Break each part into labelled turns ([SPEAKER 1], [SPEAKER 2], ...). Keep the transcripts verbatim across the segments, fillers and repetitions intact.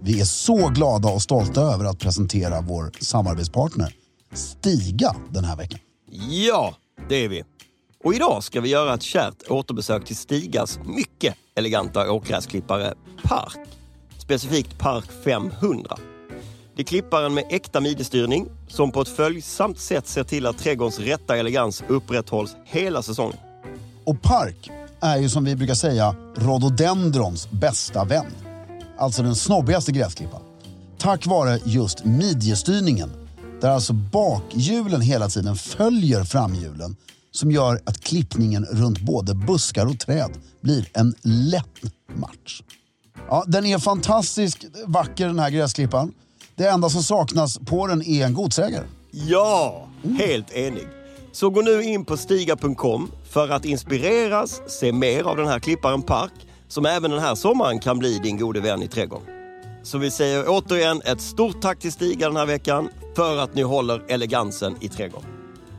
[SPEAKER 1] Vi är så glada och stolta över att presentera vår samarbetspartner Stiga den här veckan.
[SPEAKER 2] Ja, det är vi. Och idag ska vi göra ett kärt återbesök till Stigas mycket eleganta åkgräsklippare Park. Specifikt Park femhundra. Det är klipparen med äkta midjestyrning som på ett följsamt sätt ser till att trädgårdens rätta elegans upprätthålls hela säsongen.
[SPEAKER 1] Och Park är ju som vi brukar säga rhododendrons bästa vän. Alltså den snobbigaste gräsklippan. Tack vare just midjestyrningen, där alltså bakhjulen hela tiden följer framhjulen, som gör att klippningen runt både buskar och träd blir en lätt match. Ja, den är fantastiskt vacker den här gräsklippan. Det enda som saknas på den är en godsägare.
[SPEAKER 2] Ja, helt enig. Så gå nu in på stiga punkt com för att inspireras, se mer av den här klipparen Park, som även den här sommaren kan bli din gode vän i trädgården. Så vi säger återigen ett stort tack till Stiga den här veckan för att ni håller elegansen i trädgården.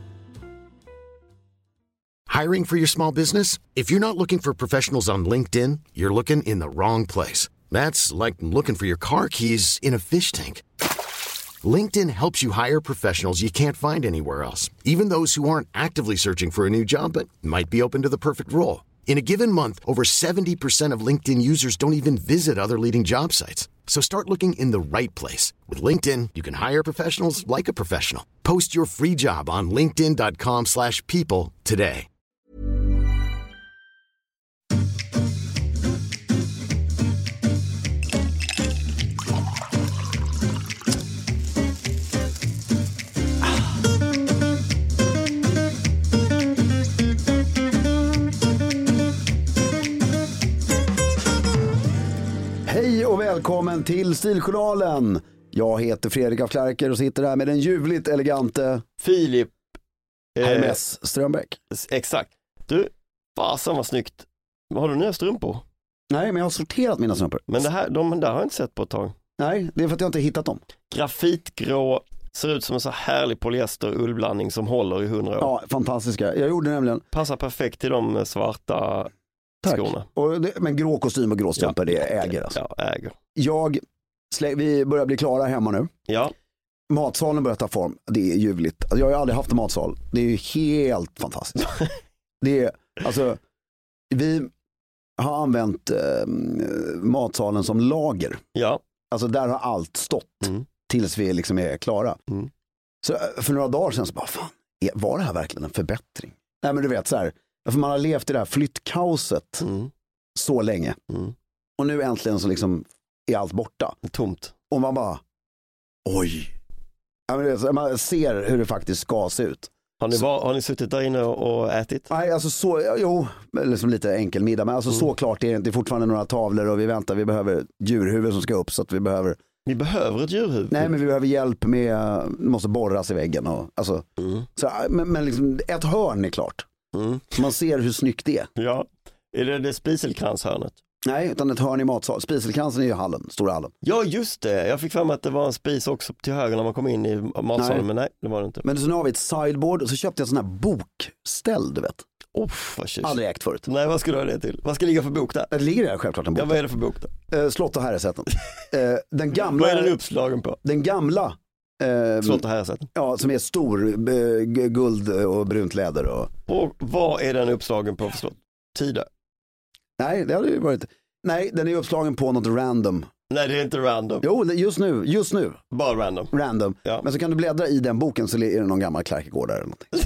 [SPEAKER 3] Hiring for your small business? If you're not looking for professionals on LinkedIn, you're looking in the wrong place. That's like looking for your car keys in a fish tank. LinkedIn helps you hire professionals you can't find anywhere else, even those who aren't actively searching for a new job but might be open to the perfect role. In a given month, over seventy percent of LinkedIn users don't even visit other leading job sites. So start looking in the right place. With LinkedIn, you can hire professionals like a professional. Post your free job on linkedin dot com slash people today.
[SPEAKER 4] Hej och välkommen till Stiljournalen. Jag heter Fredrik af Klerker och sitter här med den ljuvligt elegante
[SPEAKER 2] Filip
[SPEAKER 4] eh, Hermes Strömbäck.
[SPEAKER 2] Exakt. Du, fasen vad snyggt. Har du nya strumpor?
[SPEAKER 4] Nej, men jag har sorterat mina strumpor.
[SPEAKER 2] Men det här, de där har jag inte sett på ett tag.
[SPEAKER 4] Nej, det är för att jag inte hittat dem.
[SPEAKER 2] Grafitgrå, ser ut som en så härlig polyester-ullblandning som håller i hundra år.
[SPEAKER 4] Ja, fantastiska. Jag gjorde nämligen...
[SPEAKER 2] Passar perfekt till de svarta
[SPEAKER 4] Tack.
[SPEAKER 2] skorna.
[SPEAKER 4] Och det, men grå kostym och grå strumpor, ja, det äger alltså.
[SPEAKER 2] Ja, äger.
[SPEAKER 4] Jag, vi börjar bli klara hemma nu.
[SPEAKER 2] Ja.
[SPEAKER 4] Matsalen börjar ta form. Det är ljuvligt. Alltså, jag har ju aldrig haft en matsal. Det är ju helt fantastiskt. Det är, alltså, vi har använt eh, matsalen som lager.
[SPEAKER 2] Ja.
[SPEAKER 4] Alltså där har allt stått
[SPEAKER 2] mm.
[SPEAKER 4] tills vi liksom är klara.
[SPEAKER 2] Mm.
[SPEAKER 4] Så för några dagar sedan så bara, fan, var det här verkligen en förbättring? Nej, men du vet så här, för man har levt i det här flyttkaoset
[SPEAKER 2] mm.
[SPEAKER 4] så länge.
[SPEAKER 2] Mm.
[SPEAKER 4] Och nu äntligen så liksom är allt borta.
[SPEAKER 2] Tomt.
[SPEAKER 4] Och man bara, oj. Ja, men vet, man ser hur det faktiskt ska se ut.
[SPEAKER 2] Har ni, var, har ni suttit där inne och ätit?
[SPEAKER 4] Nej, alltså så, jo, liksom lite enkel middag. Men alltså mm. så klart är det inte. Det är fortfarande några tavlor och vi väntar. Vi behöver djurhuvud som ska upp så att vi behöver...
[SPEAKER 2] Vi behöver ett djurhuvud?
[SPEAKER 4] Nej, men vi behöver hjälp med, måste borras i väggen. Och, alltså,
[SPEAKER 2] mm.
[SPEAKER 4] så, men men liksom, ett hörn är klart.
[SPEAKER 2] Mm.
[SPEAKER 4] Man ser hur snyggt det är.
[SPEAKER 2] Ja, är det det spiselkranshörnet?
[SPEAKER 4] Nej, utan ett hörn i matsal. Spiselkransen är ju hallen, stora hallen.
[SPEAKER 2] Ja, just det. Jag fick fram att det var en spis också till höger när man kom in i matsalen, nej. Men nej, det var det inte.
[SPEAKER 4] Men så nu har vi ett sideboard och så köpte jag en sån här bokställ, du vet.
[SPEAKER 2] Oh, vad tjus.
[SPEAKER 4] Aldrig ägt förut.
[SPEAKER 2] Nej, vad ska du ha det till? Vad ska ligga för bok där?
[SPEAKER 4] Det ligger där självklart en bok.
[SPEAKER 2] Ja, vad är det för bok då?
[SPEAKER 4] Eh, Slott och herresätten. eh, den gamla...
[SPEAKER 2] Vad är den uppslagen på?
[SPEAKER 4] Den gamla... Eh,
[SPEAKER 2] Slott och herresätten.
[SPEAKER 4] Ja, som är stor, eh, guld och brunt läder. Och...
[SPEAKER 2] och vad är den uppslagen på för slott? Tida?
[SPEAKER 4] Nej, det hade ju varit... Nej, den är uppslagen på något random.
[SPEAKER 2] Nej, det är inte random.
[SPEAKER 4] Jo, just nu, just nu.
[SPEAKER 2] Bara random.
[SPEAKER 4] Random. Ja. Men så kan du bläddra i den boken så är det någon gammal Klerkegård där eller någonting.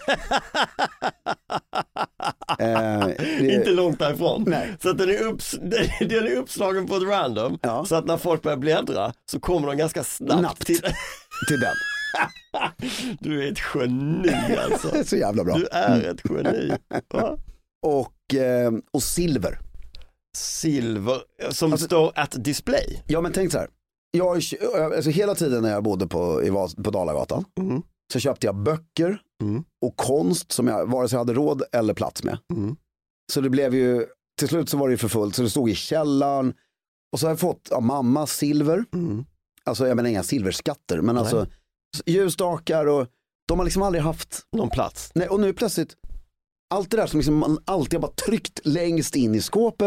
[SPEAKER 4] eh, det...
[SPEAKER 2] Inte långt därifrån.
[SPEAKER 4] Nej.
[SPEAKER 2] Så att den är, upps... den är uppslagen på ett random.
[SPEAKER 4] Ja.
[SPEAKER 2] Så att när folk börjar bläddra så kommer de ganska snabbt,
[SPEAKER 4] snabbt
[SPEAKER 2] till...
[SPEAKER 4] till den.
[SPEAKER 2] Du är ett geni alltså.
[SPEAKER 4] Så jävla bra.
[SPEAKER 2] Du är ett geni. Va?
[SPEAKER 4] Och, eh, och silver.
[SPEAKER 2] Silver som
[SPEAKER 4] alltså,
[SPEAKER 2] står at display.
[SPEAKER 4] Ja, men tänk så här. Jag, alltså, hela tiden när jag bodde på, i, på Dalagatan
[SPEAKER 2] mm.
[SPEAKER 4] så köpte jag böcker
[SPEAKER 2] mm.
[SPEAKER 4] och konst som jag vare sig hade råd eller plats med.
[SPEAKER 2] Mm.
[SPEAKER 4] Så det blev ju, till slut så var det ju för fullt så det stod i källaren. Och så har jag fått av mamma silver.
[SPEAKER 2] Mm.
[SPEAKER 4] Alltså jag menar inga silverskatter, men Nej. alltså ljusstakar och de har liksom aldrig haft
[SPEAKER 2] någon plats.
[SPEAKER 4] Nej, och nu plötsligt allt det där som liksom man alltid har bara tryckt längst in i skåpet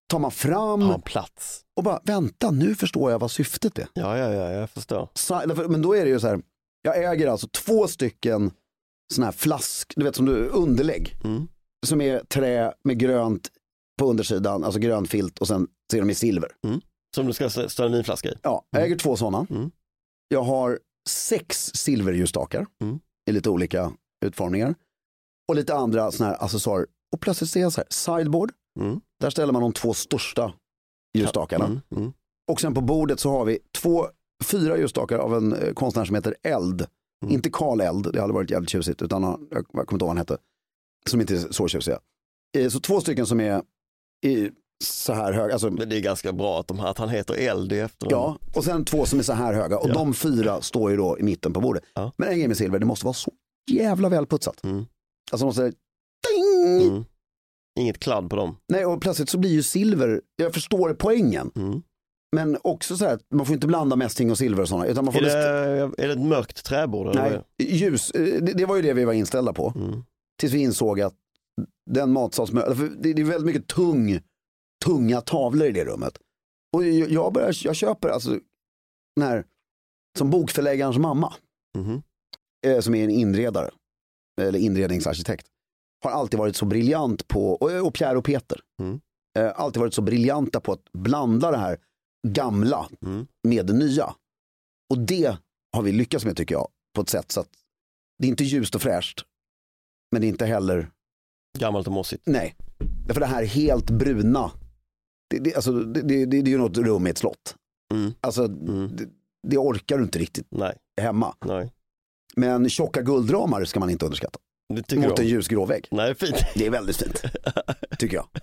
[SPEAKER 4] tar man fram
[SPEAKER 2] Ha en plats.
[SPEAKER 4] och bara, vänta, nu förstår jag vad syftet är.
[SPEAKER 2] Ja, ja, ja, jag förstår.
[SPEAKER 4] Så, men då är det ju så här, jag äger alltså två stycken såna här flask, du vet som du, underlägg.
[SPEAKER 2] Mm.
[SPEAKER 4] Som är trä med grönt på undersidan, alltså grön filt och sen ser de i silver.
[SPEAKER 2] Mm. Som du ska ställa en vinflaska i.
[SPEAKER 4] Ja, jag äger två sådana.
[SPEAKER 2] Mm.
[SPEAKER 4] Jag har sex silverljusstakar
[SPEAKER 2] Mm.
[SPEAKER 4] i lite olika utformningar. Och lite andra såna här accessoarer. Och plötsligt ser jag så här, sideboard.
[SPEAKER 2] Mm.
[SPEAKER 4] Där ställer man de två största ljusstakarna.
[SPEAKER 2] Mm. Mm.
[SPEAKER 4] Och sen på bordet så har vi två, fyra ljusstakar av en eh, konstnär som heter Eld.
[SPEAKER 2] Mm.
[SPEAKER 4] Inte Karl Eld, det hade varit jävligt tjusigt, utan han, jag kommer inte ihåg vad han hette. Som inte är så tjusiga. Eh, så två stycken som är i så här höga. Alltså,
[SPEAKER 2] Men det är ganska bra att, de här, att han heter Eld i efter.
[SPEAKER 4] ja, och sen två som är så här höga. Och
[SPEAKER 2] Ja.
[SPEAKER 4] de fyra står ju då i mitten på bordet.
[SPEAKER 2] Ja.
[SPEAKER 4] Men en grej med silver, det måste vara så jävla välputsat.
[SPEAKER 2] Mm.
[SPEAKER 4] Alltså måste ding!
[SPEAKER 2] Mm. Inget kladd på dem.
[SPEAKER 4] Nej, och plötsligt så blir ju silver, jag förstår poängen.
[SPEAKER 2] Mm.
[SPEAKER 4] Men också så här, man får inte blanda mässing och silver och sådana. Utan man får
[SPEAKER 2] Är, det, är det ett mörkt träbord? Eller?
[SPEAKER 4] Nej, ljus. Det, det var ju det vi var inställda på.
[SPEAKER 2] Mm.
[SPEAKER 4] Tills vi insåg att den matsalsmöbeln, för det, det är väldigt mycket tung, tunga tavlor i det rummet. Och jag, jag, börjar, jag köper alltså den här, som bokförläggarens mamma,
[SPEAKER 2] Mm.
[SPEAKER 4] eh, som är en inredare, eller inredningsarkitekt, har alltid varit så briljant på, och, och Pierre och Peter,
[SPEAKER 2] Mm.
[SPEAKER 4] eh, alltid varit så briljanta på att blanda det här gamla
[SPEAKER 2] Mm.
[SPEAKER 4] med det nya. Och det har vi lyckats med, tycker jag, på ett sätt så att det är inte ljust och fräscht, men det är inte heller,
[SPEAKER 2] Gammalt och mossigt.
[SPEAKER 4] nej, därför det här helt bruna, det, det, alltså, det, det, det är ju något rum i ett slott.
[SPEAKER 2] Mm.
[SPEAKER 4] Alltså,
[SPEAKER 2] Mm.
[SPEAKER 4] det, det orkar du inte riktigt
[SPEAKER 2] Nej.
[SPEAKER 4] hemma.
[SPEAKER 2] Nej.
[SPEAKER 4] Men tjocka guldramar ska man inte underskatta.
[SPEAKER 2] Det tycker
[SPEAKER 4] Mot
[SPEAKER 2] jag.
[SPEAKER 4] en ljusgrå vägg.
[SPEAKER 2] Nej, det är fint.
[SPEAKER 4] Det är väldigt fint, tycker jag.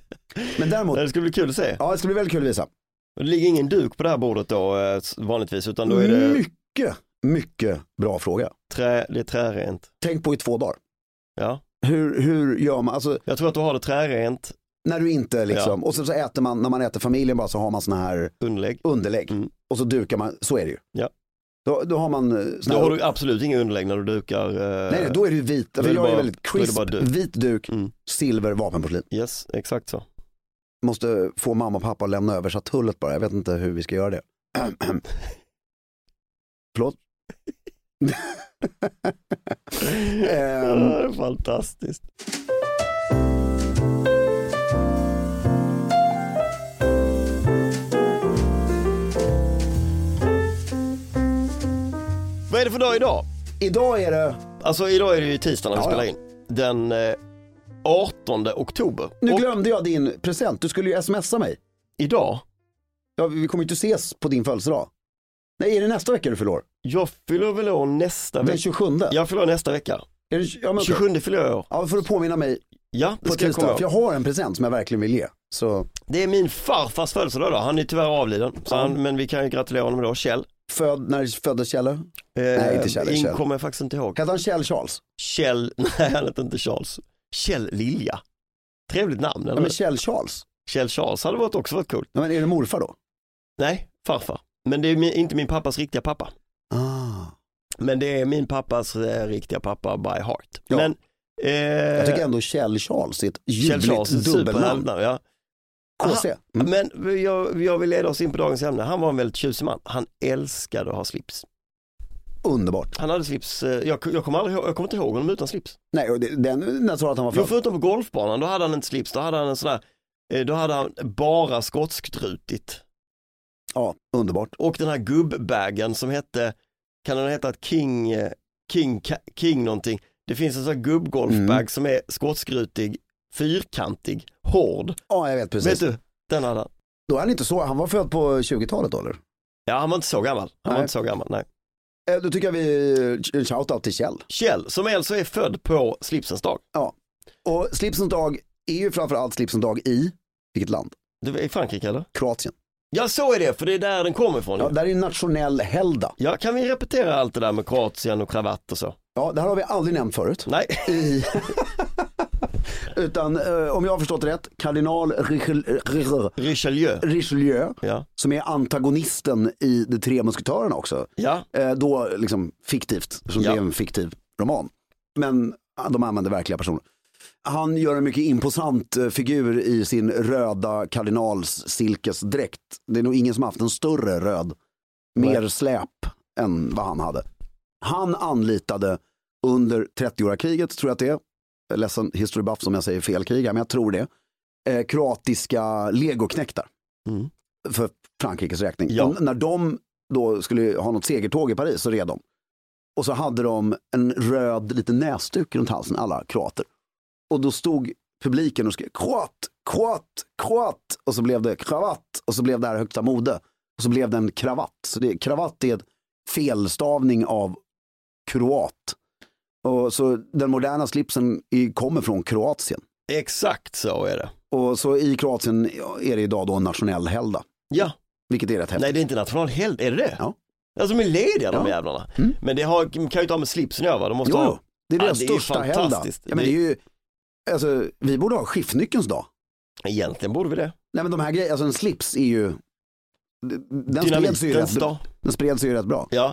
[SPEAKER 4] Men däremot,
[SPEAKER 2] Det skulle bli kul att se.
[SPEAKER 4] ja, det ska bli väldigt kul att visa.
[SPEAKER 2] Det ligger ingen duk på det här bordet då eh, vanligtvis, utan då är det,
[SPEAKER 4] Mycket, mycket bra fråga.
[SPEAKER 2] trä, det är trärent.
[SPEAKER 4] Tänk på i två dagar.
[SPEAKER 2] Ja.
[SPEAKER 4] Hur, hur gör man, alltså
[SPEAKER 2] Jag tror att du har det trärent
[SPEAKER 4] när du inte liksom, och så, så äter man, när man äter familjen bara, så har man såna här
[SPEAKER 2] underlägg.
[SPEAKER 4] underlägg.
[SPEAKER 2] Mm.
[SPEAKER 4] Och så dukar man, så är det ju.
[SPEAKER 2] Ja.
[SPEAKER 4] Då, då har man eh, såna
[SPEAKER 2] Då
[SPEAKER 4] här,
[SPEAKER 2] har du absolut inga underlägg när du dukar. Eh,
[SPEAKER 4] nej, nej, då är det ju vit,
[SPEAKER 2] då är
[SPEAKER 4] för
[SPEAKER 2] det
[SPEAKER 4] jag är
[SPEAKER 2] bara-
[SPEAKER 4] väldigt
[SPEAKER 2] då är det
[SPEAKER 4] crisp,
[SPEAKER 2] bara duk.
[SPEAKER 4] vit duk,
[SPEAKER 2] Mm.
[SPEAKER 4] silver, vapenporslin.
[SPEAKER 2] Yes, exakt så.
[SPEAKER 4] Måste få mamma och pappa att lämna över satullet bara, jag vet inte hur vi ska göra det. Förlåt?
[SPEAKER 2] Ja,
[SPEAKER 4] Ehm,
[SPEAKER 2] det är fantastiskt. Vad är det för dag idag?
[SPEAKER 4] idag är det,
[SPEAKER 2] Alltså idag är det ju tisdag när vi
[SPEAKER 4] Ja,
[SPEAKER 2] spelar
[SPEAKER 4] ja.
[SPEAKER 2] in. Den eh, artonde oktober.
[SPEAKER 4] nu
[SPEAKER 2] Och
[SPEAKER 4] glömde jag din present, du skulle ju smsa mig.
[SPEAKER 2] idag,
[SPEAKER 4] Ja, vi kommer ju inte ses på din födelsedag. Nej, är det nästa vecka du fyller år?
[SPEAKER 2] jag fyller väl år nästa
[SPEAKER 4] Den
[SPEAKER 2] vecka.
[SPEAKER 4] tjugosjunde?
[SPEAKER 2] Jag fyller år nästa vecka.
[SPEAKER 4] Är det, ja, men,
[SPEAKER 2] tjugosjunde fyller jag år.
[SPEAKER 4] ja, får du påminna mig
[SPEAKER 2] Ja, det
[SPEAKER 4] på
[SPEAKER 2] ska jag komma
[SPEAKER 4] tisdag. För
[SPEAKER 2] ihåg.
[SPEAKER 4] jag har en present som jag verkligen vill ge. Så
[SPEAKER 2] Det är min farfars födelsedag då. Han är tyvärr avliden. Så
[SPEAKER 4] Ja.
[SPEAKER 2] han, men vi kan ju gratulera honom då, Kjell.
[SPEAKER 4] född, när föddes Kjelle?
[SPEAKER 2] Eh,
[SPEAKER 4] Nej, inte Kjell,
[SPEAKER 2] in
[SPEAKER 4] Kjell.
[SPEAKER 2] kommer jag faktiskt inte ihåg.
[SPEAKER 4] Hette han Kjell Charles?
[SPEAKER 2] Kjell, nej han heter inte Charles. Kjell Lilja. Trevligt namn, eller?
[SPEAKER 4] Ja, men Kjell Charles?
[SPEAKER 2] Kjell Charles hade varit också varit coolt.
[SPEAKER 4] Ja, men är det morfar då?
[SPEAKER 2] Nej, farfar. Men det är min, inte min pappas riktiga pappa.
[SPEAKER 4] Ah.
[SPEAKER 2] Men det är min pappas eh, riktiga pappa by heart.
[SPEAKER 4] Ja.
[SPEAKER 2] Men eh,
[SPEAKER 4] Jag tycker ändå Kjell Charles är ett
[SPEAKER 2] Kjell
[SPEAKER 4] ljuvligt
[SPEAKER 2] Charles är ett
[SPEAKER 4] dubbelnamn.
[SPEAKER 2] superhärligt, ja.
[SPEAKER 4] K C. Mm.
[SPEAKER 2] Men jag, jag vill leda oss in på dagens ämne. Han var en väldigt tjusig man. Han älskade att ha slips.
[SPEAKER 4] Underbart.
[SPEAKER 2] Han hade slips, eh, jag, jag kommer aldrig ihåg- jag kommer inte ihåg honom utan slips.
[SPEAKER 4] Nej, och det, den, jag tror att han var
[SPEAKER 2] Jo,
[SPEAKER 4] född.
[SPEAKER 2] förutom på golfbanan, då hade han inte slips, då hade han en sån här, eh, då hade han bara skotskrutigt.
[SPEAKER 4] Ja, underbart.
[SPEAKER 2] Och den här gubbbagen som hette, kan den heta ett King, eh, King, Ka- King någonting. Det finns en sån här gubbgolfbag
[SPEAKER 4] Mm.
[SPEAKER 2] som är skotskrutig, fyrkantig, hård.
[SPEAKER 4] Ja, jag vet precis.
[SPEAKER 2] Vet du, den hade han.
[SPEAKER 4] Då är han inte så, han var född på tjugotalet då eller?
[SPEAKER 2] Ja, han var inte så gammal. Han
[SPEAKER 4] Nej.
[SPEAKER 2] var inte så gammal, nej.
[SPEAKER 4] Eh, Då tycker jag vi, en shoutout till Kjell.
[SPEAKER 2] Kjell, som alltså är född på slipsens dag.
[SPEAKER 4] Och slipsens dag är ju framförallt slipsens dag i, vilket land?
[SPEAKER 2] Det var i Frankrike eller?
[SPEAKER 4] Kroatien.
[SPEAKER 2] Ja, så är det, för det är där den kommer ifrån.
[SPEAKER 4] Ja,
[SPEAKER 2] Ja,
[SPEAKER 4] där är en nationell helgda.
[SPEAKER 2] ja, kan vi repetera allt det där med Kroatien och kravatt och så?
[SPEAKER 4] Ja, det här har vi aldrig nämnt förut.
[SPEAKER 2] Nej.
[SPEAKER 4] I... Utan eh, om jag har förstått rätt, kardinal Richel-
[SPEAKER 2] Richelieu.
[SPEAKER 4] Richelieu,
[SPEAKER 2] Ja.
[SPEAKER 4] som är antagonisten i De tre musketörerna också.
[SPEAKER 2] Ja.
[SPEAKER 4] Eh, då liksom fiktivt, som
[SPEAKER 2] Ja.
[SPEAKER 4] det är en fiktiv roman. Men de använder verkliga personer. Han gör en mycket imposant figur i sin röda kardinalssilkesdräkt. Det är nog ingen som haft en större röd, mer släp än vad han hade. Han anlitade under trettioåriga kriget, tror jag att det är. Jag är ledsen history buff som jag säger fel krig, men jag tror det. Eh, kroatiska legoknäktar. Mm. För Frankrikes räkning.
[SPEAKER 2] Ja.
[SPEAKER 4] Och när de då skulle ha något segertåg i Paris så red de. Och så hade de en röd liten näsduk runt halsen, alla kroater. Och då stod publiken och skrev kroat, kroat, kroat. Och så blev det kravatt. Och så blev det här högsta mode. Och så blev det en kravatt. Så det, kravatt är ett felstavning av kroat. Och så den moderna slipsen i, kommer från Kroatien.
[SPEAKER 2] Exakt så är det.
[SPEAKER 4] Och så i Kroatien är det idag då en nationell helgda.
[SPEAKER 2] Ja.
[SPEAKER 4] Vilket är rätt häftigt.
[SPEAKER 2] Nej, det är inte nationalhelgd, är det det?
[SPEAKER 4] Ja.
[SPEAKER 2] Alltså de är lediga de
[SPEAKER 4] ja.
[SPEAKER 2] jävlarna.
[SPEAKER 4] Mm.
[SPEAKER 2] Men det har, kan ju inte ha med slipsen att göra. De måste
[SPEAKER 4] jo,
[SPEAKER 2] ha...
[SPEAKER 4] det är deras
[SPEAKER 2] ja,
[SPEAKER 4] största helgda. Ja, men det är ju, alltså, vi borde ha skiftnyckelns dag.
[SPEAKER 2] Egentligen borde vi det.
[SPEAKER 4] Nej, men de här grejerna, alltså en slips är ju... Den spreds ju, rätt, den spreds ju rätt bra.
[SPEAKER 2] Ja.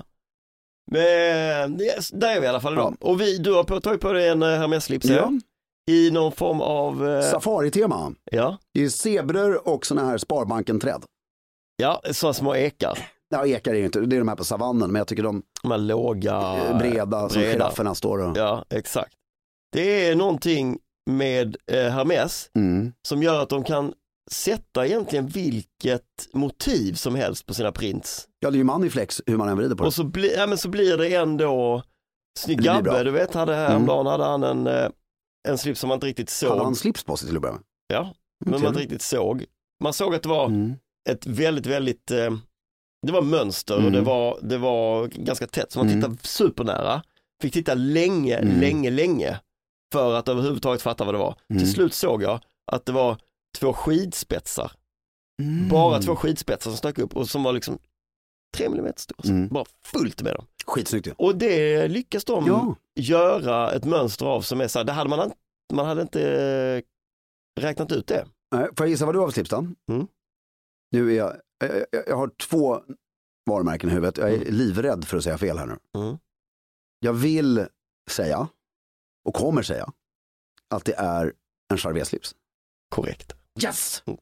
[SPEAKER 2] Men yes, där är vi i alla fall idag. Ja. Och vi, du har på, tagit på dig en Hermes-slips
[SPEAKER 4] ja.
[SPEAKER 2] I någon form av... Eh...
[SPEAKER 4] Safari-tema.
[SPEAKER 2] Ja.
[SPEAKER 4] Det är zebror och såna här Sparbanken-träd.
[SPEAKER 2] Ja, sådana små ekar.
[SPEAKER 4] Ja, ekar är ju inte, det är de här på savannen, men jag tycker de...
[SPEAKER 2] De här låga...
[SPEAKER 4] Breda, som girafferna står och...
[SPEAKER 2] Ja, exakt. Det är någonting med eh, Hermes
[SPEAKER 4] mm.
[SPEAKER 2] som gör att de kan sätta egentligen vilket motiv som helst på sina prints.
[SPEAKER 4] Ja, det är ju maniflex hur man än vrider på det.
[SPEAKER 2] Och så, bli, ja, men så blir det ändå snygg gabbe, du vet, hade häromdagen mm. hade han en, en slips som man inte riktigt såg.
[SPEAKER 4] Hade han slips på sig till att börja med?
[SPEAKER 2] Ja, men okay. man inte riktigt såg. Man såg att det var mm. ett väldigt, väldigt eh, det var mönster mm. och det var, det var ganska tätt, så man mm. tittade supernära. Fick titta länge, mm. länge, länge för att överhuvudtaget fatta vad det var. Mm. Till slut såg jag att det var två skidspetsar. Mm. Bara två skidspetsar som stack upp och som var liksom tre millimeter stora. Mm. Bara fullt med dem.
[SPEAKER 4] Skitsnyggt. Ja.
[SPEAKER 2] Och det lyckas de ja. göra ett mönster av som är så här, det hade man, man hade inte räknat ut det.
[SPEAKER 4] Nej, får jag gissa vad du har för slips då? Mm. Nu är jag, jag, jag har två varumärken i huvudet. Jag är mm. livrädd för att säga fel här nu. Mm. Jag vill säga och kommer säga att det är en Charvet-slips.
[SPEAKER 2] Korrekt.
[SPEAKER 4] Yes! Mm.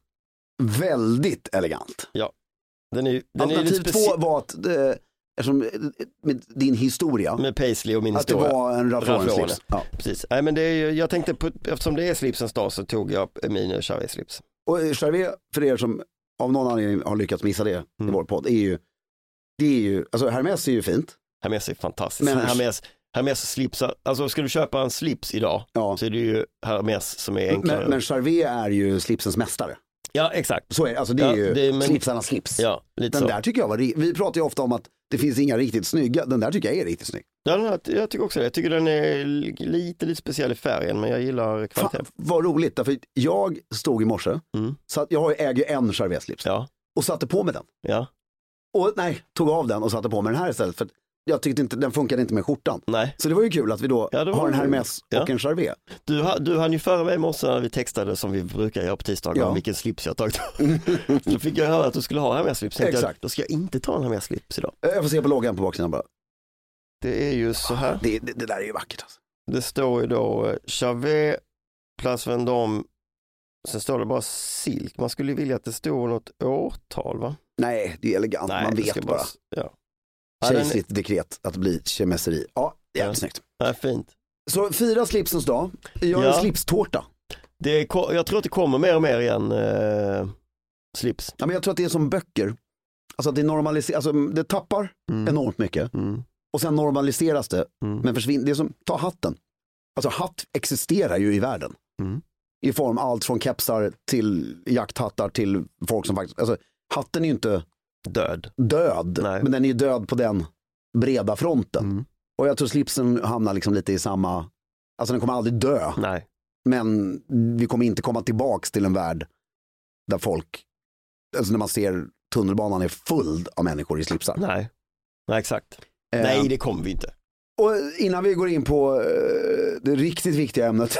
[SPEAKER 4] Väldigt elegant.
[SPEAKER 2] Ja. Den är, den
[SPEAKER 4] Alternativ
[SPEAKER 2] är
[SPEAKER 4] två var att eh, eftersom, med din historia
[SPEAKER 2] med Paisley och min
[SPEAKER 4] att
[SPEAKER 2] historia.
[SPEAKER 4] det var en Ralph Lauren-slips.
[SPEAKER 2] Ja. Precis. Nej, men det är, jag tänkte på, eftersom det är slipsens dag så tog jag min Charvet-slips.
[SPEAKER 4] Och Charvet, för er som av någon anledning har lyckats missa det mm. i vår podd, är ju, det är ju, alltså Hermes är ju fint.
[SPEAKER 2] Hermes är fantastiskt. Men Hermes, Hermes slipsar, alltså ska du köpa en slips idag ja. så är det ju Hermes som är enklare.
[SPEAKER 4] Men, men Charvet är ju slipsens mästare.
[SPEAKER 2] Ja, exakt.
[SPEAKER 4] Så är, alltså det är ja, ju det är, men... slipsarnas slips.
[SPEAKER 2] Ja, lite
[SPEAKER 4] den
[SPEAKER 2] så.
[SPEAKER 4] Där tycker jag var, vi pratar ju ofta om att det finns inga riktigt snygga, den där tycker jag är riktigt snygg.
[SPEAKER 2] Ja, jag tycker också det. Jag tycker den är lite, lite speciell i färgen, men jag gillar kvaliteten.
[SPEAKER 4] Vad roligt, därför jag stod i morse, mm. så att jag äger en Charvet-slips
[SPEAKER 2] ja.
[SPEAKER 4] och satte på med den.
[SPEAKER 2] Ja.
[SPEAKER 4] Och nej, tog av den och satte på med den här istället, för jag tyckte inte, den funkade inte med skjortan.
[SPEAKER 2] Nej.
[SPEAKER 4] Så det var ju kul att vi då ja, har en Hermes ja. och en Charvet.
[SPEAKER 2] Du, du hann ju före mig i morse när vi textade som vi brukar göra på tisdagar ja. om vilken slips jag tagit. Så fick jag höra att du skulle ha Hermes-slips.
[SPEAKER 4] Exakt.
[SPEAKER 2] Jag, då ska jag inte ta en Hermes-slips idag.
[SPEAKER 4] Jag får se på loggan på baksidan bara.
[SPEAKER 2] Det är ju så här.
[SPEAKER 4] Det, det, det där är ju vackert alltså.
[SPEAKER 2] Det står ju då Charvet, Place Vendôme, sen står det bara silk. Man skulle vilja att det stod något årtal, va?
[SPEAKER 4] Nej, det är elegant. Nej, man vet bara. bara. Ja. Kejsligt är... dekret att bli kemesseri. Ja, det är ja. snyggt.
[SPEAKER 2] Ja, fint.
[SPEAKER 4] Så fyra slipsens dag. Jag har ja. en slipstårta.
[SPEAKER 2] Det är, jag tror att det kommer mer och mer igen eh, slips.
[SPEAKER 4] Ja, men jag tror att det är som böcker. Alltså att det normaliseras, alltså det tappar mm. enormt mycket. Mm. Och sen normaliseras det. Mm. Men försvinner, det är som, ta hatten. Alltså hatt existerar ju i världen. Mm. I form allt från kepsar till jakthattar till folk som faktiskt, alltså hatten är ju inte
[SPEAKER 2] död.
[SPEAKER 4] Död, Nej. men den är ju död på den breda fronten. Mm. Och jag tror slipsen hamnar liksom lite i samma, alltså den kommer aldrig dö.
[SPEAKER 2] Nej.
[SPEAKER 4] Men vi kommer inte komma tillbaks till en värld där folk, alltså när man ser tunnelbanan är full av människor i slipsar.
[SPEAKER 2] Nej, Nej exakt. Eh, Nej, det kommer vi inte.
[SPEAKER 4] Och innan vi går in på uh, det riktigt viktiga ämnet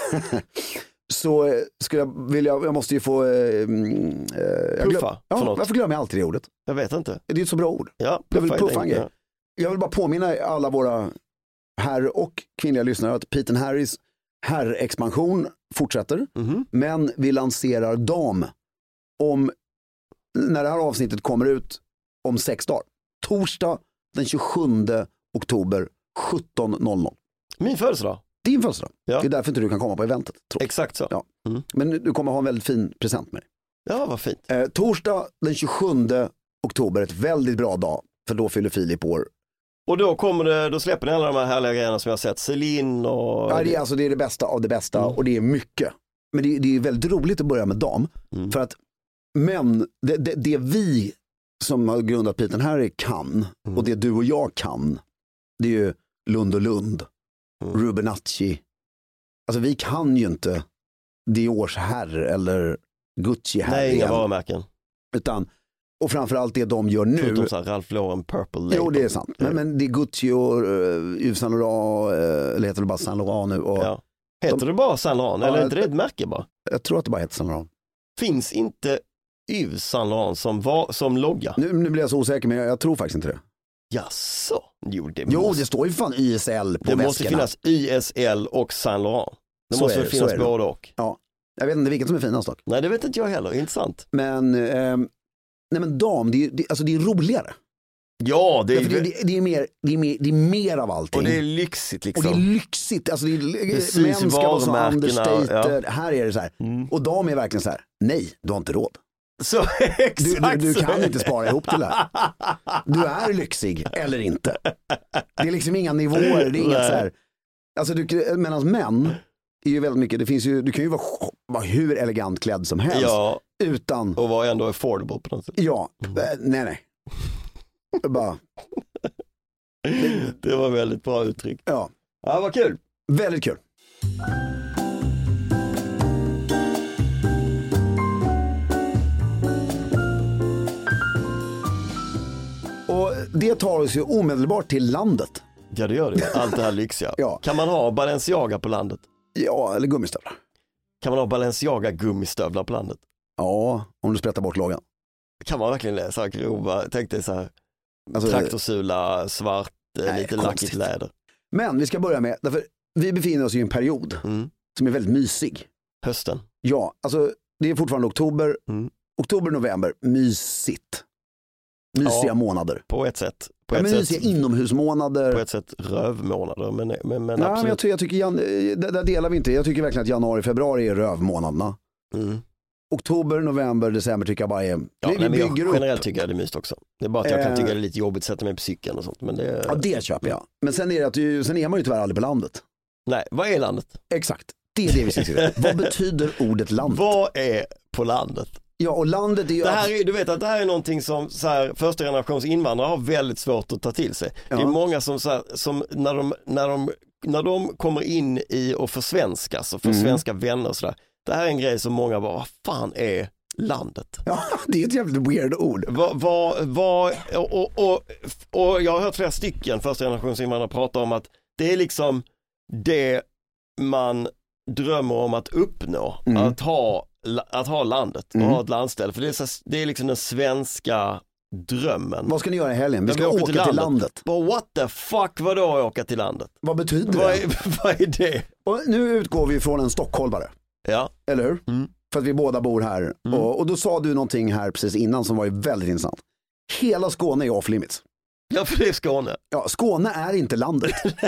[SPEAKER 4] så uh, skulle jag vilja, jag måste ju få uh,
[SPEAKER 2] uh, puffa.
[SPEAKER 4] Ja, varför glömmer jag alltid det ordet?
[SPEAKER 2] Jag vet inte.
[SPEAKER 4] Det är ett så bra ord.
[SPEAKER 2] Ja,
[SPEAKER 4] jag vill puffa en grej. Jag vill bara påminna alla våra herr och kvinnliga lyssnare att Pete and Harrys herrexpansion fortsätter.
[SPEAKER 2] Mhm.
[SPEAKER 4] Men vi lanserar dam om, när det här avsnittet kommer ut om sex dagar. Torsdag den tjugosjunde oktober sjutton noll noll.
[SPEAKER 2] Min födelsedag.
[SPEAKER 4] Din födelsedag.
[SPEAKER 2] Ja.
[SPEAKER 4] Det är därför inte du kan komma på eventet. Tror jag.
[SPEAKER 2] Exakt så.
[SPEAKER 4] Ja.
[SPEAKER 2] Mm.
[SPEAKER 4] Men du kommer ha en väldigt fin present med dig.
[SPEAKER 2] Ja, vad fint.
[SPEAKER 4] Eh, torsdag den tjugosjunde oktober, ett väldigt bra dag. För då fyller Filip år.
[SPEAKER 2] Och då kommer det, då släpper ni alla de här härliga grejerna som jag har sett. Celine och...
[SPEAKER 4] Ja, det, är, alltså, det är det bästa av det bästa
[SPEAKER 2] Mm.
[SPEAKER 4] och det är mycket. Men det, det är väldigt roligt att börja med dam.
[SPEAKER 2] Mm.
[SPEAKER 4] För att, men det, det, det vi som har grundat Piten här kan,
[SPEAKER 2] Mm.
[SPEAKER 4] och det du och jag kan, det är ju Lund och Lund,
[SPEAKER 2] Mm.
[SPEAKER 4] Rubinacci. Alltså vi kan ju inte Diors herr eller Gucci herr.
[SPEAKER 2] Nej, inga
[SPEAKER 4] igen.
[SPEAKER 2] varumärken.
[SPEAKER 4] Utan, och framförallt det de gör nu.
[SPEAKER 2] Förutom så här Ralph Lauren Purple Label.
[SPEAKER 4] Jo, det är sant. Men, men det är Gucci och uh, Yves Saint Laurent, uh, eller heter det bara Saint Laurent nu? Och
[SPEAKER 2] Ja. Heter
[SPEAKER 4] de,
[SPEAKER 2] det bara Saint Laurent?
[SPEAKER 4] Ja,
[SPEAKER 2] Eller är inte det ett märke bara?
[SPEAKER 4] Jag tror att det bara heter Saint Laurent.
[SPEAKER 2] Finns inte Yves Saint Laurent som, var, som logga?
[SPEAKER 4] Nu, nu blir jag så osäker, men jag, jag tror faktiskt inte det.
[SPEAKER 2] Jaså? Jo, det
[SPEAKER 4] Jo,
[SPEAKER 2] måste,
[SPEAKER 4] det står ju fan Y S L på
[SPEAKER 2] det
[SPEAKER 4] väskorna.
[SPEAKER 2] måste finnas Y S L och Saint Laurent. Det
[SPEAKER 4] Så
[SPEAKER 2] måste
[SPEAKER 4] är
[SPEAKER 2] väl
[SPEAKER 4] det, så
[SPEAKER 2] finnas
[SPEAKER 4] är det.
[SPEAKER 2] både och.
[SPEAKER 4] Jag vet inte vilket som är finast dock.
[SPEAKER 2] Nej, det vet inte jag heller. Intressant.
[SPEAKER 4] Men, eh, nej men dam, det är, det, alltså det är roligare.
[SPEAKER 2] Ja, det är,
[SPEAKER 4] Därför det, det, det, är mer, det, är mer, det är mer av allting.
[SPEAKER 2] och det är lyxigt liksom.
[SPEAKER 4] Och det är lyxigt. Alltså det är,
[SPEAKER 2] Precis,
[SPEAKER 4] män ska vara så
[SPEAKER 2] varumärkena,
[SPEAKER 4] understated. Här är det så här.
[SPEAKER 2] Mm.
[SPEAKER 4] Och dam är verkligen så här, nej, du har inte råd.
[SPEAKER 2] Så, exakt
[SPEAKER 4] Du, du, du
[SPEAKER 2] så.
[SPEAKER 4] kan inte spara ihop till det här. Du är lyxig eller inte. Det är liksom inga nivåer. Det är inget
[SPEAKER 2] Nej.
[SPEAKER 4] så här. Alltså du, medan män är ju väldigt mycket, det finns ju, du kan ju vara, vara hur elegant klädd som helst.
[SPEAKER 2] Ja,
[SPEAKER 4] Utan,
[SPEAKER 2] och var ändå affordable på något sätt.
[SPEAKER 4] ja, eh, nej nej. Bara,
[SPEAKER 2] Det var väldigt bra uttryck.
[SPEAKER 4] ja,
[SPEAKER 2] Ja, vad kul.
[SPEAKER 4] väldigt kul. Och det tar oss ju omedelbart till landet.
[SPEAKER 2] Ja, det gör det. Allt det här lyxiga.
[SPEAKER 4] Ja.
[SPEAKER 2] Kan man ha Balenciaga på landet?
[SPEAKER 4] Ja, eller gummistövlar.
[SPEAKER 2] Kan man ha Balenciaga gummistövlar på landet?
[SPEAKER 4] Ja, om du sprättar bort lågan.
[SPEAKER 2] Kan man verkligen läsa grova, tänk dig så här,
[SPEAKER 4] Alltså,
[SPEAKER 2] traktorsula, svart, eh,
[SPEAKER 4] nej,
[SPEAKER 2] lite
[SPEAKER 4] konstigt.
[SPEAKER 2] lackigt läder.
[SPEAKER 4] Men vi ska börja med, därför vi befinner oss i en period
[SPEAKER 2] Mm.
[SPEAKER 4] som är väldigt mysig.
[SPEAKER 2] Hösten.
[SPEAKER 4] Ja, alltså det är fortfarande oktober.
[SPEAKER 2] Mm.
[SPEAKER 4] Oktober, november, mysigt. Mysiga
[SPEAKER 2] Ja,
[SPEAKER 4] månader.
[SPEAKER 2] På ett sätt. På
[SPEAKER 4] Ja,
[SPEAKER 2] ett
[SPEAKER 4] mysiga
[SPEAKER 2] sätt,
[SPEAKER 4] inomhusmånader.
[SPEAKER 2] på ett sätt rövmånader, men, men, men
[SPEAKER 4] Nej, men
[SPEAKER 2] absolut.
[SPEAKER 4] jag, ty- jag tycker, jan- där, där delar vi inte. Jag tycker verkligen att januari, februari är rövmånaderna.
[SPEAKER 2] Mm.
[SPEAKER 4] Oktober, november, december tycker jag bara är,
[SPEAKER 2] Ja,
[SPEAKER 4] vi,
[SPEAKER 2] nej,
[SPEAKER 4] vi
[SPEAKER 2] men jag,
[SPEAKER 4] bygger upp.
[SPEAKER 2] generellt tycker jag det är myst också. Det är bara att jag kan
[SPEAKER 4] Eh.
[SPEAKER 2] tycka det är lite jobbigt att sätta mig på cykeln och sånt. Men det,
[SPEAKER 4] Ja, det köper jag. Men sen är, det att du, sen är man ju tyvärr aldrig på landet.
[SPEAKER 2] nej, vad är landet?
[SPEAKER 4] Exakt, det är det vi ska se. Vad betyder ordet land?
[SPEAKER 2] Vad är på landet?
[SPEAKER 4] Ja, och landet är ju...
[SPEAKER 2] Det här är, du vet att det här är någonting som så här, första generations invandrare har väldigt svårt att ta till sig.
[SPEAKER 4] Ja.
[SPEAKER 2] Det är många som, så här, som när, de, när, de, när de kommer in i och försvenskas och får
[SPEAKER 4] Mm.
[SPEAKER 2] svenska vänner och sådär. Det här är en grej som många bara, vad fan är landet?
[SPEAKER 4] Ja, det är ett jävligt weird ord.
[SPEAKER 2] Vad, vad, vad, och, och, och, och jag har hört flera stycken första generations invandrare prata om att det är liksom det man drömmer om att uppnå,
[SPEAKER 4] Mm.
[SPEAKER 2] att, ha, att ha landet och
[SPEAKER 4] Mm.
[SPEAKER 2] ha ett landställe. För det är, så, det är liksom den svenska drömmen.
[SPEAKER 4] Vad ska ni göra i helgen? Vi
[SPEAKER 2] Ja,
[SPEAKER 4] ska
[SPEAKER 2] vi åker
[SPEAKER 4] åka
[SPEAKER 2] till
[SPEAKER 4] till
[SPEAKER 2] landet.
[SPEAKER 4] landet.
[SPEAKER 2] But what the fuck, vadå åka till landet?
[SPEAKER 4] Vad betyder
[SPEAKER 2] Vad
[SPEAKER 4] det?
[SPEAKER 2] är, vad är det?
[SPEAKER 4] Och nu utgår vi från en stockholmare,
[SPEAKER 2] Ja,
[SPEAKER 4] eller hur?
[SPEAKER 2] Mm.
[SPEAKER 4] För att vi båda bor här.
[SPEAKER 2] Mm.
[SPEAKER 4] Och, och då sa du någonting här precis innan som var ju väldigt intressant. Hela Skåne är off limits.
[SPEAKER 2] ja för det är Skåne.
[SPEAKER 4] Ja, Skåne är inte landet.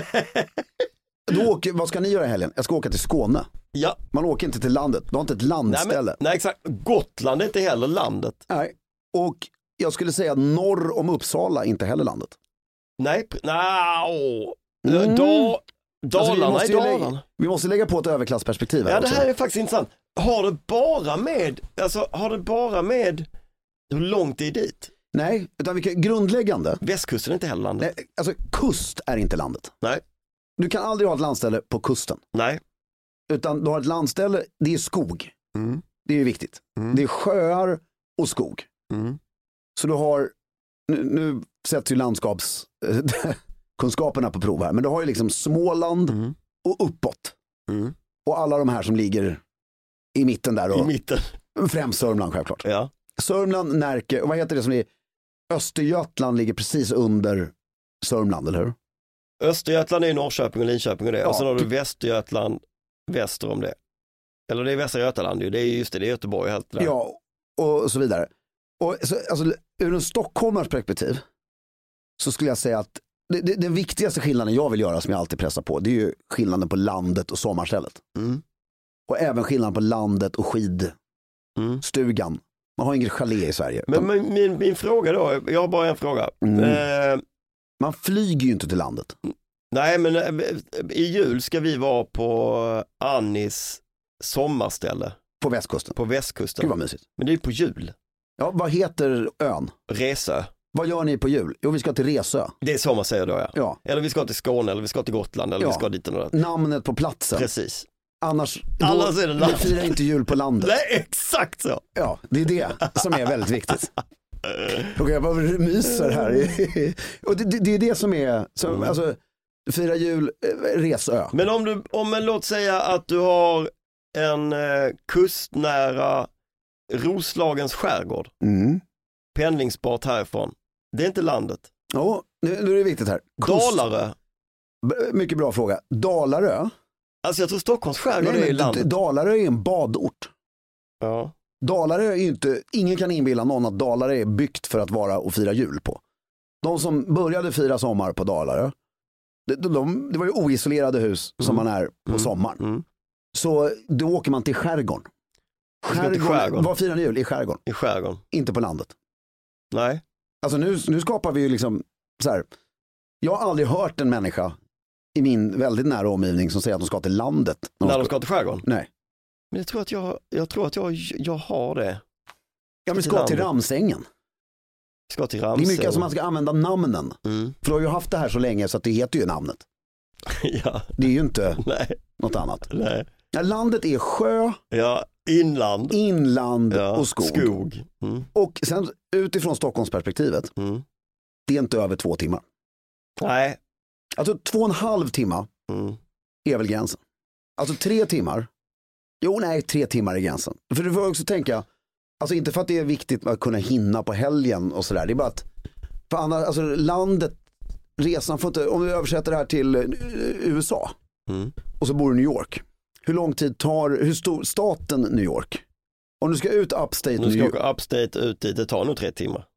[SPEAKER 4] Då åker, vad ska ni göra i helgen? Jag ska åka till Skåne.
[SPEAKER 2] Ja,
[SPEAKER 4] Man åker inte till landet. Du har inte ett
[SPEAKER 2] nej,
[SPEAKER 4] landställe.
[SPEAKER 2] men, nej exakt. Gotland är inte heller landet.
[SPEAKER 4] Nej. Och jag skulle säga norr om Uppsala inte heller landet.
[SPEAKER 2] Nej, pr- nej, åh.
[SPEAKER 4] Mm.
[SPEAKER 2] Da,
[SPEAKER 4] Alltså, vi,
[SPEAKER 2] Dalarna
[SPEAKER 4] måste
[SPEAKER 2] är
[SPEAKER 4] ju
[SPEAKER 2] Dalarna.
[SPEAKER 4] lägga, vi måste lägga på ett överklassperspektiv här
[SPEAKER 2] Ja, det
[SPEAKER 4] också.
[SPEAKER 2] här är faktiskt intressant. Har det bara med, alltså har det bara med hur långt det är dit?
[SPEAKER 4] Nej, utan vilka grundläggande.
[SPEAKER 2] Västkusten är inte heller landet.
[SPEAKER 4] Nej, alltså kust är inte landet.
[SPEAKER 2] Nej.
[SPEAKER 4] Du kan aldrig ha ett landställe på kusten.
[SPEAKER 2] Nej.
[SPEAKER 4] Utan du har ett landställe, det är skog.
[SPEAKER 2] Mm.
[SPEAKER 4] Det är ju viktigt.
[SPEAKER 2] Mm.
[SPEAKER 4] Det är sjöar och skog.
[SPEAKER 2] Mm.
[SPEAKER 4] Så du har, nu, nu sätts ju landskapskunskaperna på prov här, men du har ju liksom Småland
[SPEAKER 2] Mm.
[SPEAKER 4] och uppåt.
[SPEAKER 2] Mm.
[SPEAKER 4] Och alla de här som ligger i mitten där.
[SPEAKER 2] I
[SPEAKER 4] Och
[SPEAKER 2] mitten.
[SPEAKER 4] främst Sörmland självklart.
[SPEAKER 2] Ja.
[SPEAKER 4] Sörmland, Närke, och vad heter det som är Östergötland ligger precis under Sörmland, eller hur?
[SPEAKER 2] Östergötland är Norrköping och Linköping och det.
[SPEAKER 4] Ja,
[SPEAKER 2] och sen har du
[SPEAKER 4] du-
[SPEAKER 2] Västergötland väster om det. Eller det är Västra Götaland, det är just det, det är Göteborg helt där.
[SPEAKER 4] Ja, och så vidare. Och så, alltså, ur en stockholmars perspektiv så skulle jag säga att det, det, den viktigaste skillnaden jag vill göra, som jag alltid pressar på, det är ju skillnaden på landet och sommarstället.
[SPEAKER 2] Mm.
[SPEAKER 4] Och även skillnaden på landet och skidstugan. Mm. Man har ingen chalé i Sverige.
[SPEAKER 2] Men, men min, min fråga då, jag har bara en fråga.
[SPEAKER 4] Mm.
[SPEAKER 2] Eh,
[SPEAKER 4] Man flyger ju inte till landet.
[SPEAKER 2] nej, men i jul ska vi vara på Annis sommarställe.
[SPEAKER 4] På västkusten.
[SPEAKER 2] På västkusten.
[SPEAKER 4] Gud vad mysigt.
[SPEAKER 2] Men det är på jul.
[SPEAKER 4] Ja, vad heter ön?
[SPEAKER 2] Resö.
[SPEAKER 4] Vad gör ni på jul? Jo, vi ska till Resö.
[SPEAKER 2] Det är så man säger då, ja.
[SPEAKER 4] Ja.
[SPEAKER 2] Eller vi ska till Skåne, eller vi ska till Gotland, eller
[SPEAKER 4] Ja.
[SPEAKER 2] vi ska dit och något.
[SPEAKER 4] Namnet på platsen.
[SPEAKER 2] Precis.
[SPEAKER 4] Annars, då,
[SPEAKER 2] Annars är det land.
[SPEAKER 4] vi firar inte jul på landet.
[SPEAKER 2] Nej, exakt så.
[SPEAKER 4] Ja, det är det som är väldigt viktigt. Och jag bara myser här. Och det, det, det är det som är, som,
[SPEAKER 2] Mm.
[SPEAKER 4] alltså, fira jul, eh, Resö.
[SPEAKER 2] Men om du, om en, låt säga att du har en eh, kustnära Roslagens skärgård,
[SPEAKER 4] Mm.
[SPEAKER 2] pendlingsbart härifrån. Det är inte landet.
[SPEAKER 4] Ja, nu, nu är det viktigt här. Kust-
[SPEAKER 2] Dalarö.
[SPEAKER 4] B- Mycket bra fråga. Dalarö?
[SPEAKER 2] Alltså jag tror Stockholms skärgård
[SPEAKER 4] Nej,
[SPEAKER 2] är i
[SPEAKER 4] men
[SPEAKER 2] landet.
[SPEAKER 4] Dalarö är en badort.
[SPEAKER 2] Ja.
[SPEAKER 4] Dalarö är ju inte, ingen kan inbilla någon att Dalarö är byggt för att vara och fira jul på. De som började fira sommar på Dalarö, de, de, de, det var ju oisolerade hus som
[SPEAKER 2] Mm.
[SPEAKER 4] man är på
[SPEAKER 2] Mm.
[SPEAKER 4] sommaren.
[SPEAKER 2] Mm.
[SPEAKER 4] Så då åker man till skärgården.
[SPEAKER 2] ska till skärgården.
[SPEAKER 4] Vad firar ni jul? I skärgården,
[SPEAKER 2] I skärgården.
[SPEAKER 4] inte på landet.
[SPEAKER 2] Nej.
[SPEAKER 4] Alltså nu, nu skapar vi ju liksom så här. Jag har aldrig hört en människa i min väldigt nära omgivning som säger att de ska till landet.
[SPEAKER 2] När
[SPEAKER 4] ska...
[SPEAKER 2] de ska till skärgården.
[SPEAKER 4] Nej.
[SPEAKER 2] Men jag tror att jag, jag, tror att jag, jag har det.
[SPEAKER 4] Ja, men
[SPEAKER 2] till
[SPEAKER 4] ska till
[SPEAKER 2] landet.
[SPEAKER 4] Ramsängen.
[SPEAKER 2] Ska till
[SPEAKER 4] Det
[SPEAKER 2] Ramsö.
[SPEAKER 4] är mycket som man ska använda namnen.
[SPEAKER 2] Mm.
[SPEAKER 4] För du har ju haft det här så länge så att det heter ju namnet.
[SPEAKER 2] Ja.
[SPEAKER 4] Det är ju inte
[SPEAKER 2] Nej.
[SPEAKER 4] något annat.
[SPEAKER 2] Nej.
[SPEAKER 4] Ja, landet är sjö,
[SPEAKER 2] Ja. Inland.
[SPEAKER 4] inland
[SPEAKER 2] Ja.
[SPEAKER 4] och skog.
[SPEAKER 2] Skog. Mm.
[SPEAKER 4] Och sen utifrån Stockholmsperspektivet,
[SPEAKER 2] Mm.
[SPEAKER 4] det är inte över två timmar.
[SPEAKER 2] Nej.
[SPEAKER 4] Alltså två och en halv timme
[SPEAKER 2] Mm.
[SPEAKER 4] är väl gränsen. Alltså tre timmar. Jo, nej, tre timmar är gränsen. För du får också tänka, alltså inte för att det är viktigt att kunna hinna på helgen och sådär. Det är bara att, för annars, alltså landet, resan får inte, om vi översätter det här till uh, U S A
[SPEAKER 2] Mm.
[SPEAKER 4] och så bor du i New York. Hur lång tid tar, hur stor staten New York? Om du ska ut upstate
[SPEAKER 2] Du
[SPEAKER 4] New
[SPEAKER 2] ska
[SPEAKER 4] York,
[SPEAKER 2] åka upstate ut dit, det tar nog tre timmar.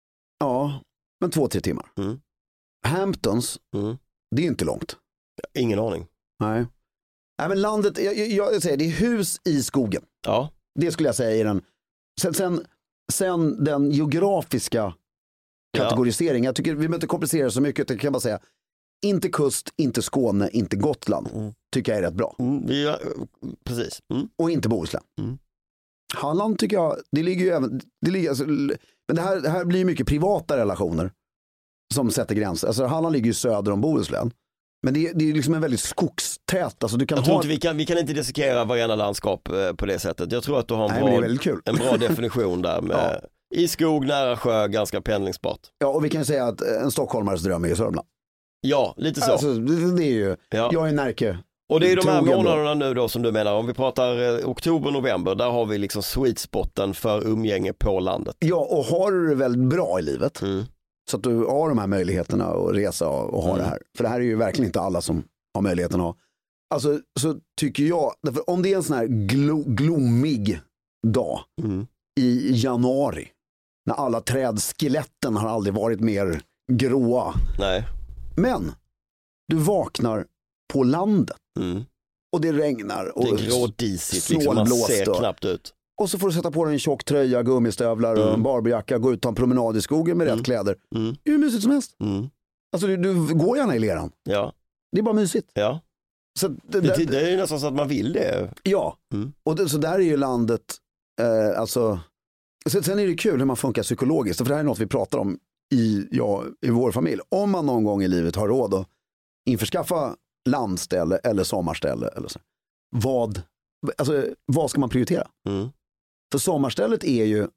[SPEAKER 4] ja, men två, tre timmar.
[SPEAKER 2] Mm.
[SPEAKER 4] Hamptons,
[SPEAKER 2] Mm.
[SPEAKER 4] det är inte långt.
[SPEAKER 2] Ingen aning.
[SPEAKER 4] Nej. Nej, men landet, jag, jag, jag säger det är hus i skogen.
[SPEAKER 2] Ja.
[SPEAKER 4] Det skulle jag säga i den. Sen, sen, sen den geografiska kategoriseringen. Jag tycker vi behöver inte komplicera så mycket. Jag kan bara säga, inte kust, inte Skåne, inte Gotland.
[SPEAKER 2] Mm.
[SPEAKER 4] Tycker jag är rätt bra.
[SPEAKER 2] Mm. Vi, gör- precis. Mm.
[SPEAKER 4] Och inte Bohuslän.
[SPEAKER 2] Mm.
[SPEAKER 4] Halland tycker jag, det ligger ju även, det ligger, alltså, men det här, det här blir ju mycket privata relationer som sätter gränser. Alltså Halland ligger ju söder om Bohuslän. Men det är, det är liksom en väldigt skogstät. Alltså, du kan
[SPEAKER 2] Jag tror
[SPEAKER 4] ha...
[SPEAKER 2] inte vi kan, vi kan inte dissekera varenda landskap eh, på det sättet. Jag tror att du har en,
[SPEAKER 4] Nej, men det är
[SPEAKER 2] bra,
[SPEAKER 4] väldigt kul.
[SPEAKER 2] en bra definition där med i skog, nära sjö, ganska pendlingsbart.
[SPEAKER 4] Ja, och vi kan ju säga att en stockholmares dröm är ju Sörmland.
[SPEAKER 2] Ja, lite så.
[SPEAKER 4] Alltså, det, det är ju,
[SPEAKER 2] ja.
[SPEAKER 4] jag är Närke.
[SPEAKER 2] Och det är de här
[SPEAKER 4] trogen då.
[SPEAKER 2] månaderna nu då som du menar, om vi pratar eh, oktober, november, där har vi liksom sweet spoten för umgänge på landet.
[SPEAKER 4] Ja, och har du det väldigt bra i livet,
[SPEAKER 2] Mm.
[SPEAKER 4] så att du har de här möjligheterna att resa och, och ha
[SPEAKER 2] Mm.
[SPEAKER 4] det här. För det här är ju verkligen inte alla som har möjligheten att ha. Alltså, så tycker jag, därför om det är en sån här glo, glommig dag
[SPEAKER 2] Mm.
[SPEAKER 4] i januari, när alla trädskeletten har aldrig varit mer gråa.
[SPEAKER 2] Nej.
[SPEAKER 4] Men du vaknar på landet
[SPEAKER 2] Mm.
[SPEAKER 4] och det regnar och
[SPEAKER 2] Det är grådisigt, liksom, man
[SPEAKER 4] snålblåst
[SPEAKER 2] ser
[SPEAKER 4] och-
[SPEAKER 2] knappt ut.
[SPEAKER 4] och så får du sätta på dig en tjock tröja, gummistövlar och
[SPEAKER 2] Mm.
[SPEAKER 4] en barberjacka, gå ut och ta en promenad i skogen med
[SPEAKER 2] Mm.
[SPEAKER 4] rätt kläder.
[SPEAKER 2] Mm.
[SPEAKER 4] Det är hur mysigt som helst.
[SPEAKER 2] Mm.
[SPEAKER 4] Alltså du, du går gärna i leran.
[SPEAKER 2] Ja,
[SPEAKER 4] Det är bara mysigt.
[SPEAKER 2] ja.
[SPEAKER 4] Så, det,
[SPEAKER 2] Det,
[SPEAKER 4] det,
[SPEAKER 2] det är ju nästan så att man vill det.
[SPEAKER 4] ja,
[SPEAKER 2] Mm.
[SPEAKER 4] och det, så där är ju landet, eh, alltså, sen, sen är det kul hur man funkar psykologiskt. För det här är något vi pratar om i, ja, i vår familj. Om man någon gång i livet har råd att införskaffa landställe eller sommarställe eller så. Vad, alltså, vad ska man prioritera?
[SPEAKER 2] Mm.
[SPEAKER 4] För sommarstället är ju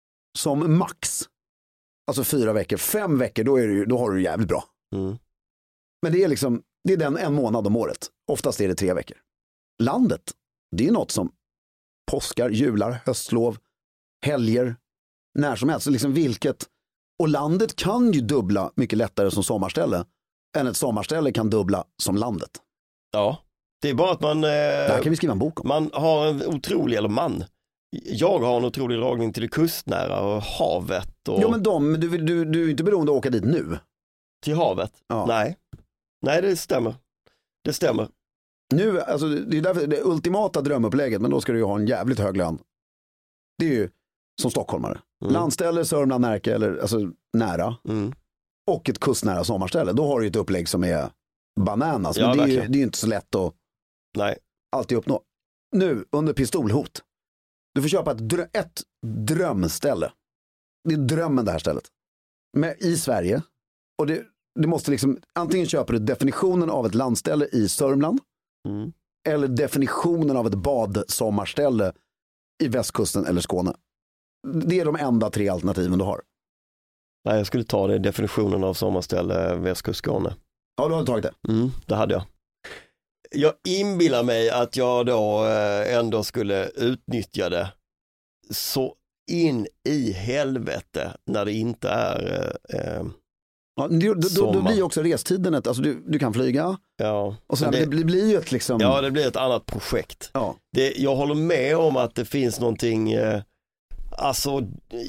[SPEAKER 4] som max, alltså fyra veckor, fem veckor, då, är det ju, då har du det jävligt bra.
[SPEAKER 2] Mm.
[SPEAKER 4] Men det är liksom, det är den en månad om året. Oftast är det tre veckor. Landet, det är något som påskar, jular, höstlov, helger, när som helst. Så liksom vilket, och landet kan ju dubbla mycket lättare som sommarställe än ett sommarställe kan dubbla som landet.
[SPEAKER 2] Ja. Det är bara att man... Eh,
[SPEAKER 4] det här kan vi skriva en bok om.
[SPEAKER 2] Man har en otrolig, eller man, jag har en otrolig dragning till det kustnära och havet. Och...
[SPEAKER 4] Jo men de, du, du, du är inte beroende att åka dit nu.
[SPEAKER 2] Till havet?
[SPEAKER 4] Ja.
[SPEAKER 2] Nej. Nej, det stämmer. Det stämmer.
[SPEAKER 4] Nu, alltså det är därför det ultimata drömupplägget, men då ska du ju ha en jävligt hög lön. Det är ju som stockholmare. Mm. Landställe, Sörmland, Närke, eller alltså nära.
[SPEAKER 2] Mm.
[SPEAKER 4] Och ett kustnära sommarställe. Då har du ju ett upplägg som är bananas.
[SPEAKER 2] Ja,
[SPEAKER 4] men det är, ju,
[SPEAKER 2] verkligen.
[SPEAKER 4] det är ju inte så lätt att
[SPEAKER 2] Nej.
[SPEAKER 4] alltid uppnå. Nu, under pistolhot. Du får köpa ett, drö- ett drömställe. Det är drömmen det här stället. Men i Sverige. Och det, det måste liksom, antingen köper du definitionen av ett landställe i Sörmland.
[SPEAKER 2] Mm.
[SPEAKER 4] Eller definitionen av ett badsommarställe i västkusten eller Skåne. Det är de enda tre alternativen du har.
[SPEAKER 2] Nej, jag skulle ta det, definitionen av sommarställe västkust Skåne.
[SPEAKER 4] Ja, du har tagit det.
[SPEAKER 2] Mm, det hade jag. Jag inbillar mig att jag då eh, ändå skulle utnyttja det så in i helvete när det inte är eh,
[SPEAKER 4] Ja, då, då, då blir också restiden ett, alltså du, du kan flyga.
[SPEAKER 2] Ja.
[SPEAKER 4] Och sen
[SPEAKER 2] det,
[SPEAKER 4] det, det blir ju ett liksom...
[SPEAKER 2] Ja, det blir ett annat projekt.
[SPEAKER 4] Ja.
[SPEAKER 2] Det, jag håller med om att det finns någonting eh, alltså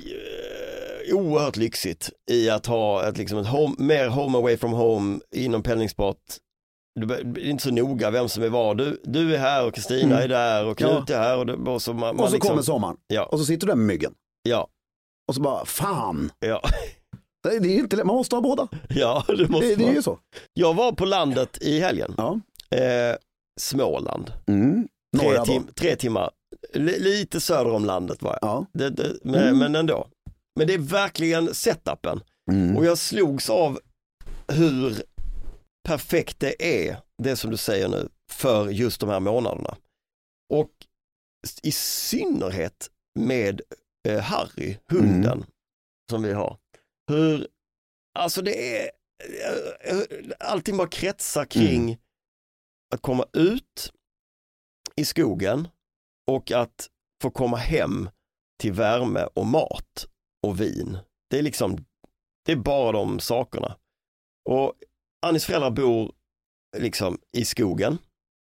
[SPEAKER 2] eh, oerhört lyxigt i att ha ett, liksom ett home, mer home away from home inom pendlingssport. Det är inte så noga vem som är var. Du, du är här och Kristina mm. är där och Knut ja. är här. Och, det, och så, man,
[SPEAKER 4] och så
[SPEAKER 2] liksom,
[SPEAKER 4] kommer sommaren.
[SPEAKER 2] Ja.
[SPEAKER 4] Och så sitter du där med myggen.
[SPEAKER 2] Ja.
[SPEAKER 4] Och så bara, fan.
[SPEAKER 2] Ja.
[SPEAKER 4] Det är ju inte, man måste ha båda.
[SPEAKER 2] Ja, det måste
[SPEAKER 4] det, det är ju så.
[SPEAKER 2] Jag var på landet i helgen.
[SPEAKER 4] Ja.
[SPEAKER 2] Eh, Småland.
[SPEAKER 4] Mm.
[SPEAKER 2] Tre, tim- tre timmar. L- lite söder om landet var jag.
[SPEAKER 4] Ja.
[SPEAKER 2] Det, det, men,
[SPEAKER 4] mm.
[SPEAKER 2] men ändå. Men det är verkligen setupen.
[SPEAKER 4] Mm.
[SPEAKER 2] Och jag slogs av hur perfekt det är, det som du säger nu, för just de här månaderna. Och i synnerhet med eh, Harry, hunden mm. som vi har. Hur, alltså det är allting bara kretsar kring mm. att komma ut i skogen och att få komma hem till värme och mat och vin. Det är liksom, det är bara de sakerna. Och Annis föräldrar bor liksom i skogen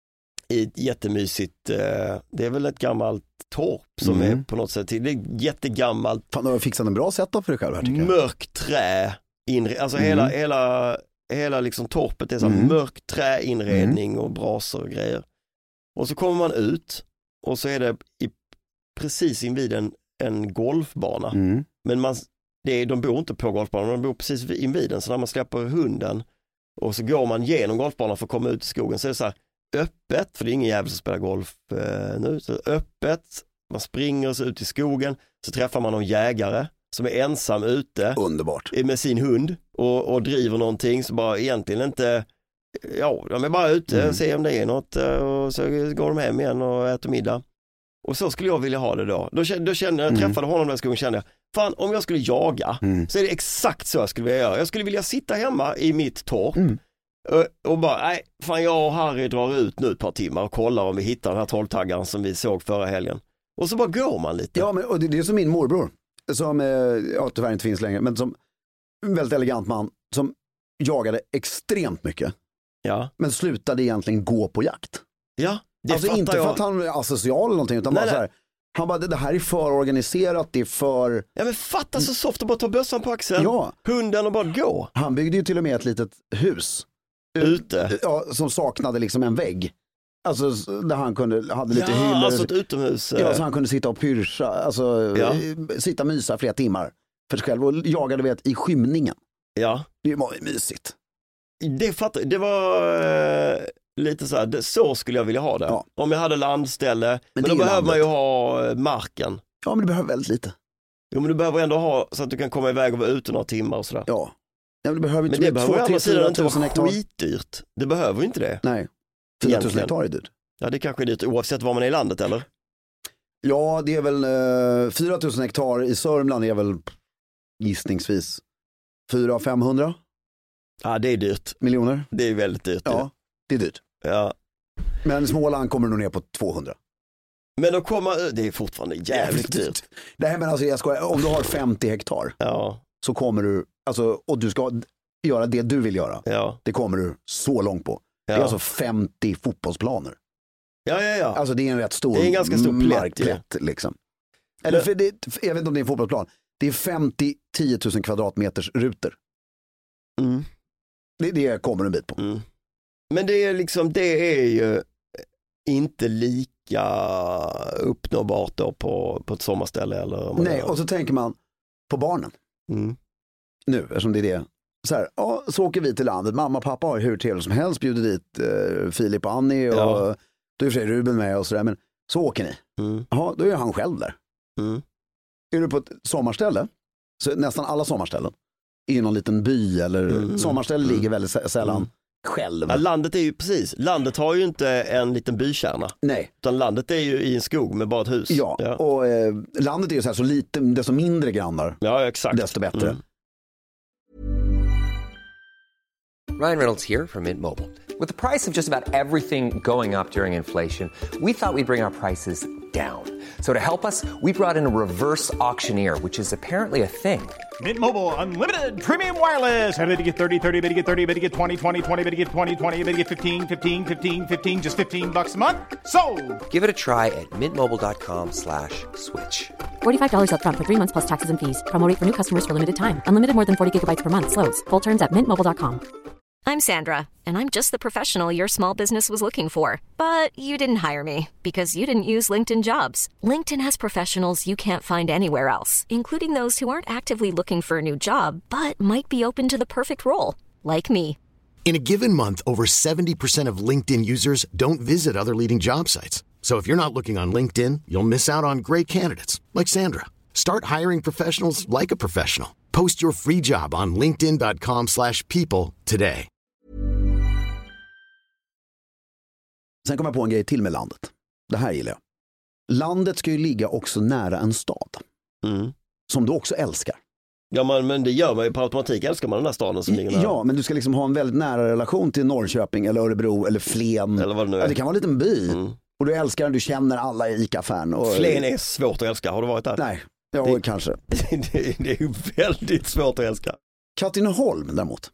[SPEAKER 2] i ett jättemysigt, eh, det är väl ett gammalt torp som mm. är på något sätt, det är jättegammalt.
[SPEAKER 4] Fan, du har fixat en bra setup för dig själv här tycker jag.
[SPEAKER 2] Mörk trä, inre, alltså mm. hela, hela, hela liksom torpet är så mm. mörk träinredning mm. och brasor och grejer. Och så kommer man ut och så är det i, precis invid en, en golfbana. Mm. Men man, det är, de bor inte på golfbanan, de bor precis invid den. Så när man släpper hunden och så går man genom golfbanan för att komma ut i skogen så är det så här öppet, för det är ingen jävel som spelar golf eh, nu. Så öppet, man springer sig ut i skogen, så träffar man någon jägare som är ensam ute.
[SPEAKER 4] Underbart.
[SPEAKER 2] Med sin hund och, och driver någonting så bara egentligen inte, ja, de är bara ute mm. och ser om det är något och så går de hem igen och äter middag. Och så skulle jag vilja ha det då. Då, då kände jag, mm. träffade honom den skogen, kände jag, fan om jag skulle jaga mm. så är det exakt så jag skulle vilja göra. Jag skulle vilja sitta hemma i mitt torp mm. och, och bara, nej, fan jag och Harry drar ut nu ett par timmar och kollar om vi hittar den här trolltaggaren som vi såg förra helgen. Och så bara går man lite.
[SPEAKER 4] Ja, men och det, det är som min morbror, som eh, ja, tyvärr inte finns längre, men som en väldigt elegant man som jagade extremt mycket.
[SPEAKER 2] Ja. Men
[SPEAKER 4] slutade egentligen gå på jakt.
[SPEAKER 2] Ja, det
[SPEAKER 4] alltså inte för jag. att han är asocial eller någonting, utan nej, bara nej. så här. Han bara, det här är för organiserat, det är för...
[SPEAKER 2] Ja men fatta så soft att bara ta bössan på axeln,
[SPEAKER 4] ja.
[SPEAKER 2] hunden och bara gå.
[SPEAKER 4] Han byggde ju till och med ett litet hus.
[SPEAKER 2] Ute?
[SPEAKER 4] Ja, som saknade liksom en vägg. Alltså där han kunde, hade lite
[SPEAKER 2] ja,
[SPEAKER 4] hyllor.
[SPEAKER 2] Alltså ett utomhus.
[SPEAKER 4] Ja, så han kunde sitta och pyrscha, alltså ja. sitta och mysa flera timmar för sig själv och jaga, du vet, i skymningen.
[SPEAKER 2] Ja.
[SPEAKER 4] Det var ju mysigt.
[SPEAKER 2] Det fattar, det var eh, lite så här, det, så skulle jag vilja ha det. Ja. Om jag hade landställe, men, men då behöver landet. Man ju ha marken.
[SPEAKER 4] Ja, men du behöver väldigt lite.
[SPEAKER 2] Jo, men du behöver ändå ha så att du kan komma iväg och vara ute några timmar och sådär.
[SPEAKER 4] Ja. Ja, men du behöver
[SPEAKER 2] men det behöver å andra sidan inte vara skitdyrt. Det behöver inte det.
[SPEAKER 4] Nej, fyra tusen hektar är dyrt.
[SPEAKER 2] Ja, det kanske är dyrt oavsett var man är i landet, eller?
[SPEAKER 4] Ja, det är väl eh, fyra tusen hektar i Sörmland är väl gissningsvis fyra femhundra.
[SPEAKER 2] Ja, det är dyrt.
[SPEAKER 4] Miljoner.
[SPEAKER 2] Det är väldigt dyrt.
[SPEAKER 4] Ja, det är dyrt.
[SPEAKER 2] Ja.
[SPEAKER 4] Men i Småland kommer du ner på tvåhundra.
[SPEAKER 2] Men då kommer, det är fortfarande jävligt, jävligt dyrt. dyrt.
[SPEAKER 4] Nej, men alltså jag skojar, om du har femtio hektar
[SPEAKER 2] ja.
[SPEAKER 4] så kommer du, alltså, och du ska göra det du vill göra.
[SPEAKER 2] Ja.
[SPEAKER 4] Det kommer du så långt på. Det är alltså femtio fotbollsplaner.
[SPEAKER 2] Ja, ja, ja.
[SPEAKER 4] Alltså det är en rätt stor,
[SPEAKER 2] det är en ganska stor
[SPEAKER 4] markplätt
[SPEAKER 2] ja.
[SPEAKER 4] liksom. Eller för det, jag vet inte om det är en fotbollsplan. Det är femtio tio tusen kvadratmeters rutor.
[SPEAKER 2] Mm.
[SPEAKER 4] Det, det kommer en bit på.
[SPEAKER 2] Mm. Men det är liksom, det är ju inte lika uppnåbart då på, på ett sommarställe eller.
[SPEAKER 4] Nej, och så tänker man på barnen.
[SPEAKER 2] Mm.
[SPEAKER 4] Nu, eftersom det är det. Så här, ja, så åker vi till landet. Mamma och pappa har hur trevligt som helst bjudit dit eh, Filip och Annie och
[SPEAKER 2] ja.
[SPEAKER 4] då är för sig Ruben med och sådär. Men så åker ni.
[SPEAKER 2] Mm.
[SPEAKER 4] Jaha, då är han själv där.
[SPEAKER 2] Mm.
[SPEAKER 4] Är du på ett sommarställe, så nästan alla sommarställen är någon liten by eller
[SPEAKER 2] mm.
[SPEAKER 4] sommarställe
[SPEAKER 2] mm.
[SPEAKER 4] ligger väldigt sällan mm. själv.
[SPEAKER 2] Ja, landet är ju precis, landet har ju inte en liten bykärna.
[SPEAKER 4] Nej.
[SPEAKER 2] Utan landet är ju i en skog med bara ett hus.
[SPEAKER 4] Ja, ja. och eh, landet är ju så här, så lite, desto mindre grannar,
[SPEAKER 2] ja, exakt.
[SPEAKER 4] desto bättre.
[SPEAKER 2] Mm.
[SPEAKER 5] Ryan Reynolds here from Mint Mobile. With the price of just about everything going up during inflation, we thought we'd bring our prices down. So to help us, we brought in a reverse auctioneer, which is apparently a thing.
[SPEAKER 6] Mint Mobile Unlimited Premium Wireless. How to get thirty, thirty, how to get thirty, how to get twenty, twenty, twenty, how to get twenty, twenty, how to get fifteen, fifteen, fifteen, fifteen, just fifteen bucks a month? Sold!
[SPEAKER 5] Give it a try at mintmobile.com slash switch.
[SPEAKER 7] forty-five dollars up front for three months plus taxes and fees. Promo rate for new customers for limited time. Unlimited more than forty gigabytes per month. Slows full terms at mint mobile dot com.
[SPEAKER 8] I'm Sandra, and I'm just the professional your small business was looking for. But you didn't hire me because you didn't use LinkedIn Jobs. LinkedIn has professionals you can't find anywhere else, including those who aren't actively looking for a new job, but might be open to the perfect role, like me.
[SPEAKER 3] In a given month, over seventy percent of LinkedIn users don't visit other leading job sites. So if you're not looking on LinkedIn, you'll miss out on great candidates like Sandra. Start hiring professionals like a professional. Post your free job on linkedin dot com slash people today.
[SPEAKER 4] Sen kommer jag på en grej till med landet. Det här gillar jag. Landet ska ju ligga också nära en stad.
[SPEAKER 2] Mm.
[SPEAKER 4] Som du också älskar.
[SPEAKER 2] Ja, man, men det gör man ju på automatik. Älskar man den här staden som ligger nära.
[SPEAKER 4] Ja, men du ska liksom ha en väldigt nära relation till Norrköping eller Örebro eller Flen.
[SPEAKER 2] Eller vad det nu är.
[SPEAKER 4] Ja, det kan vara en liten by.
[SPEAKER 2] Mm.
[SPEAKER 4] Och du älskar den, du känner alla i ICA-affären. Och...
[SPEAKER 2] Flen är svårt att älska. Har du varit där?
[SPEAKER 4] Nej, ja,
[SPEAKER 2] det...
[SPEAKER 4] kanske.
[SPEAKER 2] det, det är ju väldigt svårt att älska.
[SPEAKER 4] Katrineholm däremot.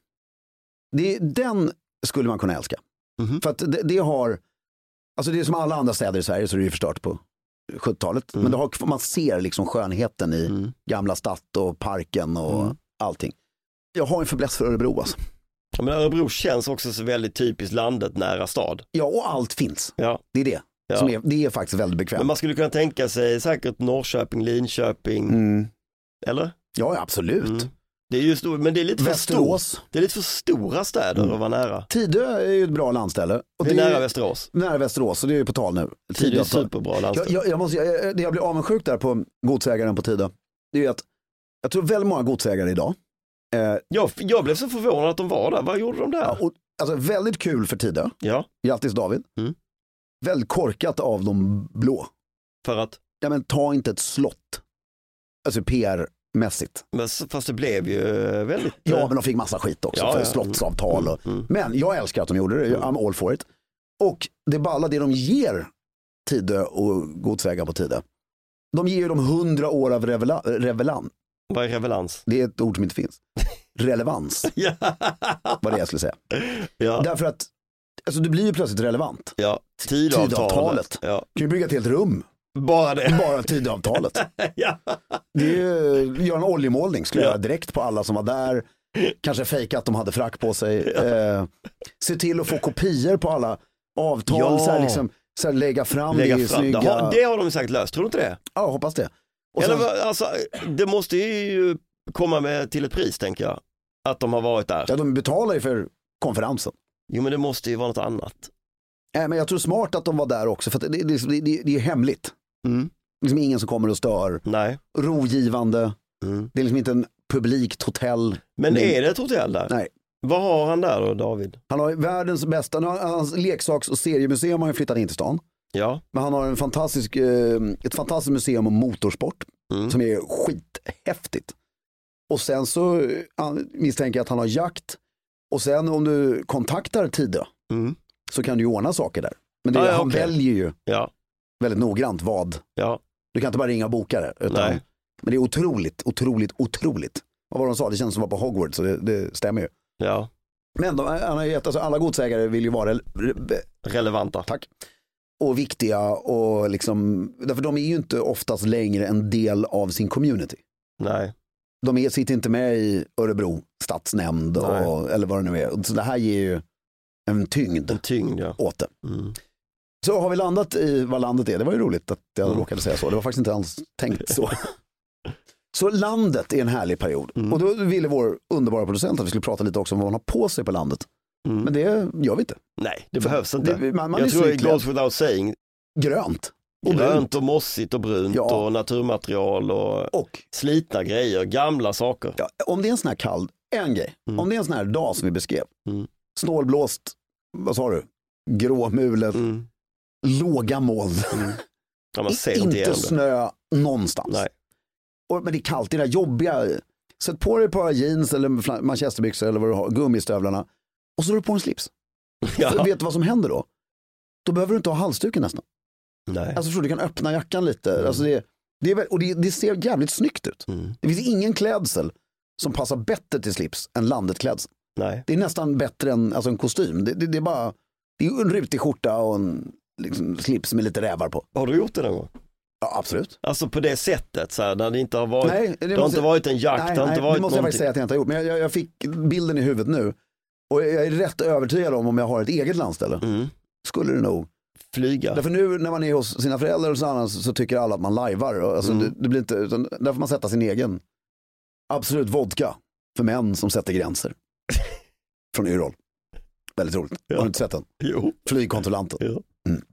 [SPEAKER 4] Det, den skulle man kunna älska. Mm-hmm. För att det, det har... Alltså det är som alla andra städer i Sverige så det är ju förstört på sjuttiotalet. Mm. Men det har, man ser liksom skönheten i mm. gamla stadt och parken och mm. allting. Jag har en förbläss för Örebro alltså.
[SPEAKER 2] Ja, men Örebro känns också så väldigt typiskt landet nära stad.
[SPEAKER 4] Ja, och allt finns.
[SPEAKER 2] Ja.
[SPEAKER 4] Det är det.
[SPEAKER 2] Ja.
[SPEAKER 4] Som är, det är faktiskt väldigt bekvämt.
[SPEAKER 2] Men man skulle kunna tänka sig säkert Norrköping, Linköping.
[SPEAKER 4] Mm.
[SPEAKER 2] Eller?
[SPEAKER 4] Ja, absolut. Mm.
[SPEAKER 2] Det är ju stor, men det är lite
[SPEAKER 4] Västerås.
[SPEAKER 2] för stor, det är lite för stora städer mm. att vara nära.
[SPEAKER 4] Tidö är ju ett bra landställe. Och
[SPEAKER 2] det är
[SPEAKER 4] det
[SPEAKER 2] nära
[SPEAKER 4] är,
[SPEAKER 2] Västerås.
[SPEAKER 4] Nära Västerås, så det är ju på tal nu.
[SPEAKER 2] Tidö är superbra landställe.
[SPEAKER 4] Jag, jag, jag, måste, jag, det jag blir avundsjuk där på godsägaren på Tidö, det är ju att jag tror väldigt många godsägare idag. Eh,
[SPEAKER 2] jag, jag blev så förvånad att de var där. Vad gjorde de där?
[SPEAKER 4] Ja, och, alltså väldigt kul för Tidö.
[SPEAKER 2] Ja.
[SPEAKER 4] Grattis David.
[SPEAKER 2] Mm.
[SPEAKER 4] Väldigt korkat av de blå.
[SPEAKER 2] För att?
[SPEAKER 4] Ja, men ta inte ett slott. Alltså P R-mässigt.
[SPEAKER 2] Men, fast det blev ju väldigt...
[SPEAKER 4] Ja, men de fick massa skit också
[SPEAKER 2] ja,
[SPEAKER 4] för
[SPEAKER 2] ja.
[SPEAKER 4] slottsavtal. Och,
[SPEAKER 2] mm, mm.
[SPEAKER 4] Men jag älskar att de gjorde det. I'm all for it. Och det balla det de ger Tidö och godsägare på Tidö. De ger ju dem hundra år av revela- revelans.
[SPEAKER 2] Vad är revelans?
[SPEAKER 4] Det är ett ord som inte finns. Relevans.
[SPEAKER 2] Ja.
[SPEAKER 4] Vad det jag skulle säga.
[SPEAKER 2] Ja.
[SPEAKER 4] Därför att alltså, du blir ju plötsligt relevant.
[SPEAKER 2] Ja, tidavtalet. tidavtalet. Ja.
[SPEAKER 4] Kan du bygga ett helt rum?
[SPEAKER 2] Bara det.
[SPEAKER 4] Bara tidavtalet.
[SPEAKER 2] Ja.
[SPEAKER 4] Det är, gör en oljemålning skulle
[SPEAKER 2] ja.
[SPEAKER 4] jag göra direkt på alla som var där. Kanske fejka att de hade frack på sig. Ja. Eh, se till att få kopior på alla avtal.
[SPEAKER 2] Ja.
[SPEAKER 4] Så här, liksom, så här, lägga fram
[SPEAKER 2] lägga
[SPEAKER 4] det i
[SPEAKER 2] fram.
[SPEAKER 4] snygga...
[SPEAKER 2] Det har, det har de sagt löst, tror du inte det?
[SPEAKER 4] Ja, hoppas det. Och
[SPEAKER 2] Eller,
[SPEAKER 4] sen...
[SPEAKER 2] alltså, det måste ju komma med till ett pris, tänker jag. Att de har varit där.
[SPEAKER 4] Ja, de betalar ju för konferensen.
[SPEAKER 2] Jo, men det måste ju vara något annat.
[SPEAKER 4] Nej, men jag tror smart att de var där också. För att det, det, det, det är hemligt.
[SPEAKER 2] Mm.
[SPEAKER 4] Liksom ingen som kommer och stör.
[SPEAKER 2] Nej.
[SPEAKER 4] Rogivande.
[SPEAKER 2] Mm.
[SPEAKER 4] Det är liksom inte en publikt hotell.
[SPEAKER 2] Men
[SPEAKER 4] det...
[SPEAKER 2] är det ett hotell där?
[SPEAKER 4] Nej.
[SPEAKER 2] Vad har han där då, David?
[SPEAKER 4] Han har världens bästa, hans leksaks- och seriemuseum har ju flyttat in till stan.
[SPEAKER 2] Ja.
[SPEAKER 4] Men han har en fantastisk, ett fantastiskt museum om motorsport mm. som är skithäftigt. Och sen så misstänker jag att han har jakt. Och sen om du kontaktar Tidö mm. så kan du ju ordna saker där. Men det, ah, ja, han okay. väljer ju
[SPEAKER 2] ja.
[SPEAKER 4] väldigt noggrant vad.
[SPEAKER 2] Ja.
[SPEAKER 4] Du kan inte bara ringa och boka det. Utan,
[SPEAKER 2] Nej.
[SPEAKER 4] Men det är otroligt, otroligt, otroligt. Vad var de sa? Det känns som att vara på Hogwarts, så det, det stämmer ju.
[SPEAKER 2] Ja.
[SPEAKER 4] Men de, han har gett, alltså, alla godsägare vill ju vara re-
[SPEAKER 2] relevanta.
[SPEAKER 4] Tack. Och viktiga och liksom, därför de är ju inte oftast längre en del av sin community.
[SPEAKER 2] Nej.
[SPEAKER 4] De är, sitter inte med i Örebro stadsnämnd och, eller vad det nu är. Så det här ger ju en tyngd,
[SPEAKER 2] en tyngd ja.
[SPEAKER 4] åt det.
[SPEAKER 2] Mm.
[SPEAKER 4] Så har vi landat i vad landet är. Det var ju roligt att jag mm. råkade säga så. Det var faktiskt inte alls tänkt så. Så landet är en härlig period. Mm. Och då ville vår underbara producent att vi skulle prata lite också om vad man har på sig på landet. Mm. Men det gör vi inte.
[SPEAKER 2] Nej, det För behövs inte.
[SPEAKER 4] Det, man, man
[SPEAKER 2] jag tror det goes without saying.
[SPEAKER 4] Grönt.
[SPEAKER 2] Och grönt brunt. Och mossigt och brunt ja. Och naturmaterial och, och slitna grejer, gamla saker.
[SPEAKER 4] Ja, om det är en sån här kall, en grej. Mm. Om det är en sån här dag som vi beskrev. Mm. Snålblåst, vad sa du? Gråmulet, mm. låga moln. Mm.
[SPEAKER 2] Ja, man ser
[SPEAKER 4] inte
[SPEAKER 2] inte
[SPEAKER 4] snö någonstans. Nej. Och, men det är kallt, det där jobbiga. Sätt på dig ett par jeans eller manchesterbyxor eller vad du har, gummistövlarna. Och så är du på en slips. Ja. Vet du vad som händer då? Då behöver du inte ha halsduken nästan.
[SPEAKER 2] Nej.
[SPEAKER 4] Alltså för du kan öppna jackan lite. Mm. Alltså det, det är, och det, det ser jävligt snyggt ut. Mm. Det finns ingen klädsel som passar bättre till slips än landetklädsel.
[SPEAKER 2] Nej.
[SPEAKER 4] Det är nästan bättre än alltså en kostym. Det, det, det är bara det är en rutig skjorta och en liksom, slips med lite rävar på.
[SPEAKER 2] Har du gjort det någon gång?
[SPEAKER 4] Ja, absolut.
[SPEAKER 2] Alltså på det sättet så här, när det inte har varit
[SPEAKER 4] nej, det,
[SPEAKER 2] det
[SPEAKER 4] måste,
[SPEAKER 2] har inte varit en jakt,
[SPEAKER 4] nej,
[SPEAKER 2] det har
[SPEAKER 4] nej,
[SPEAKER 2] inte varit
[SPEAKER 4] det måste
[SPEAKER 2] någonting.
[SPEAKER 4] jag faktiskt säga att jag inte har gjort. Men jag, jag, jag fick bilden i huvudet nu. Och jag är rätt övertygad om om jag har ett eget landställe. Mm. Skulle det nog
[SPEAKER 2] flyga.
[SPEAKER 4] Därför nu när man är hos sina föräldrar och så, annars, så tycker alla att man lajvar. Alltså, mm. det, det blir inte, utan där får man sätta sin egen. Absolut vodka för män som sätter gränser. Från Yrrol. Väldigt roligt. Ja. Har du inte sett den?
[SPEAKER 2] Jo.
[SPEAKER 4] Flygkontrollanten.
[SPEAKER 2] Ja.
[SPEAKER 4] Mm.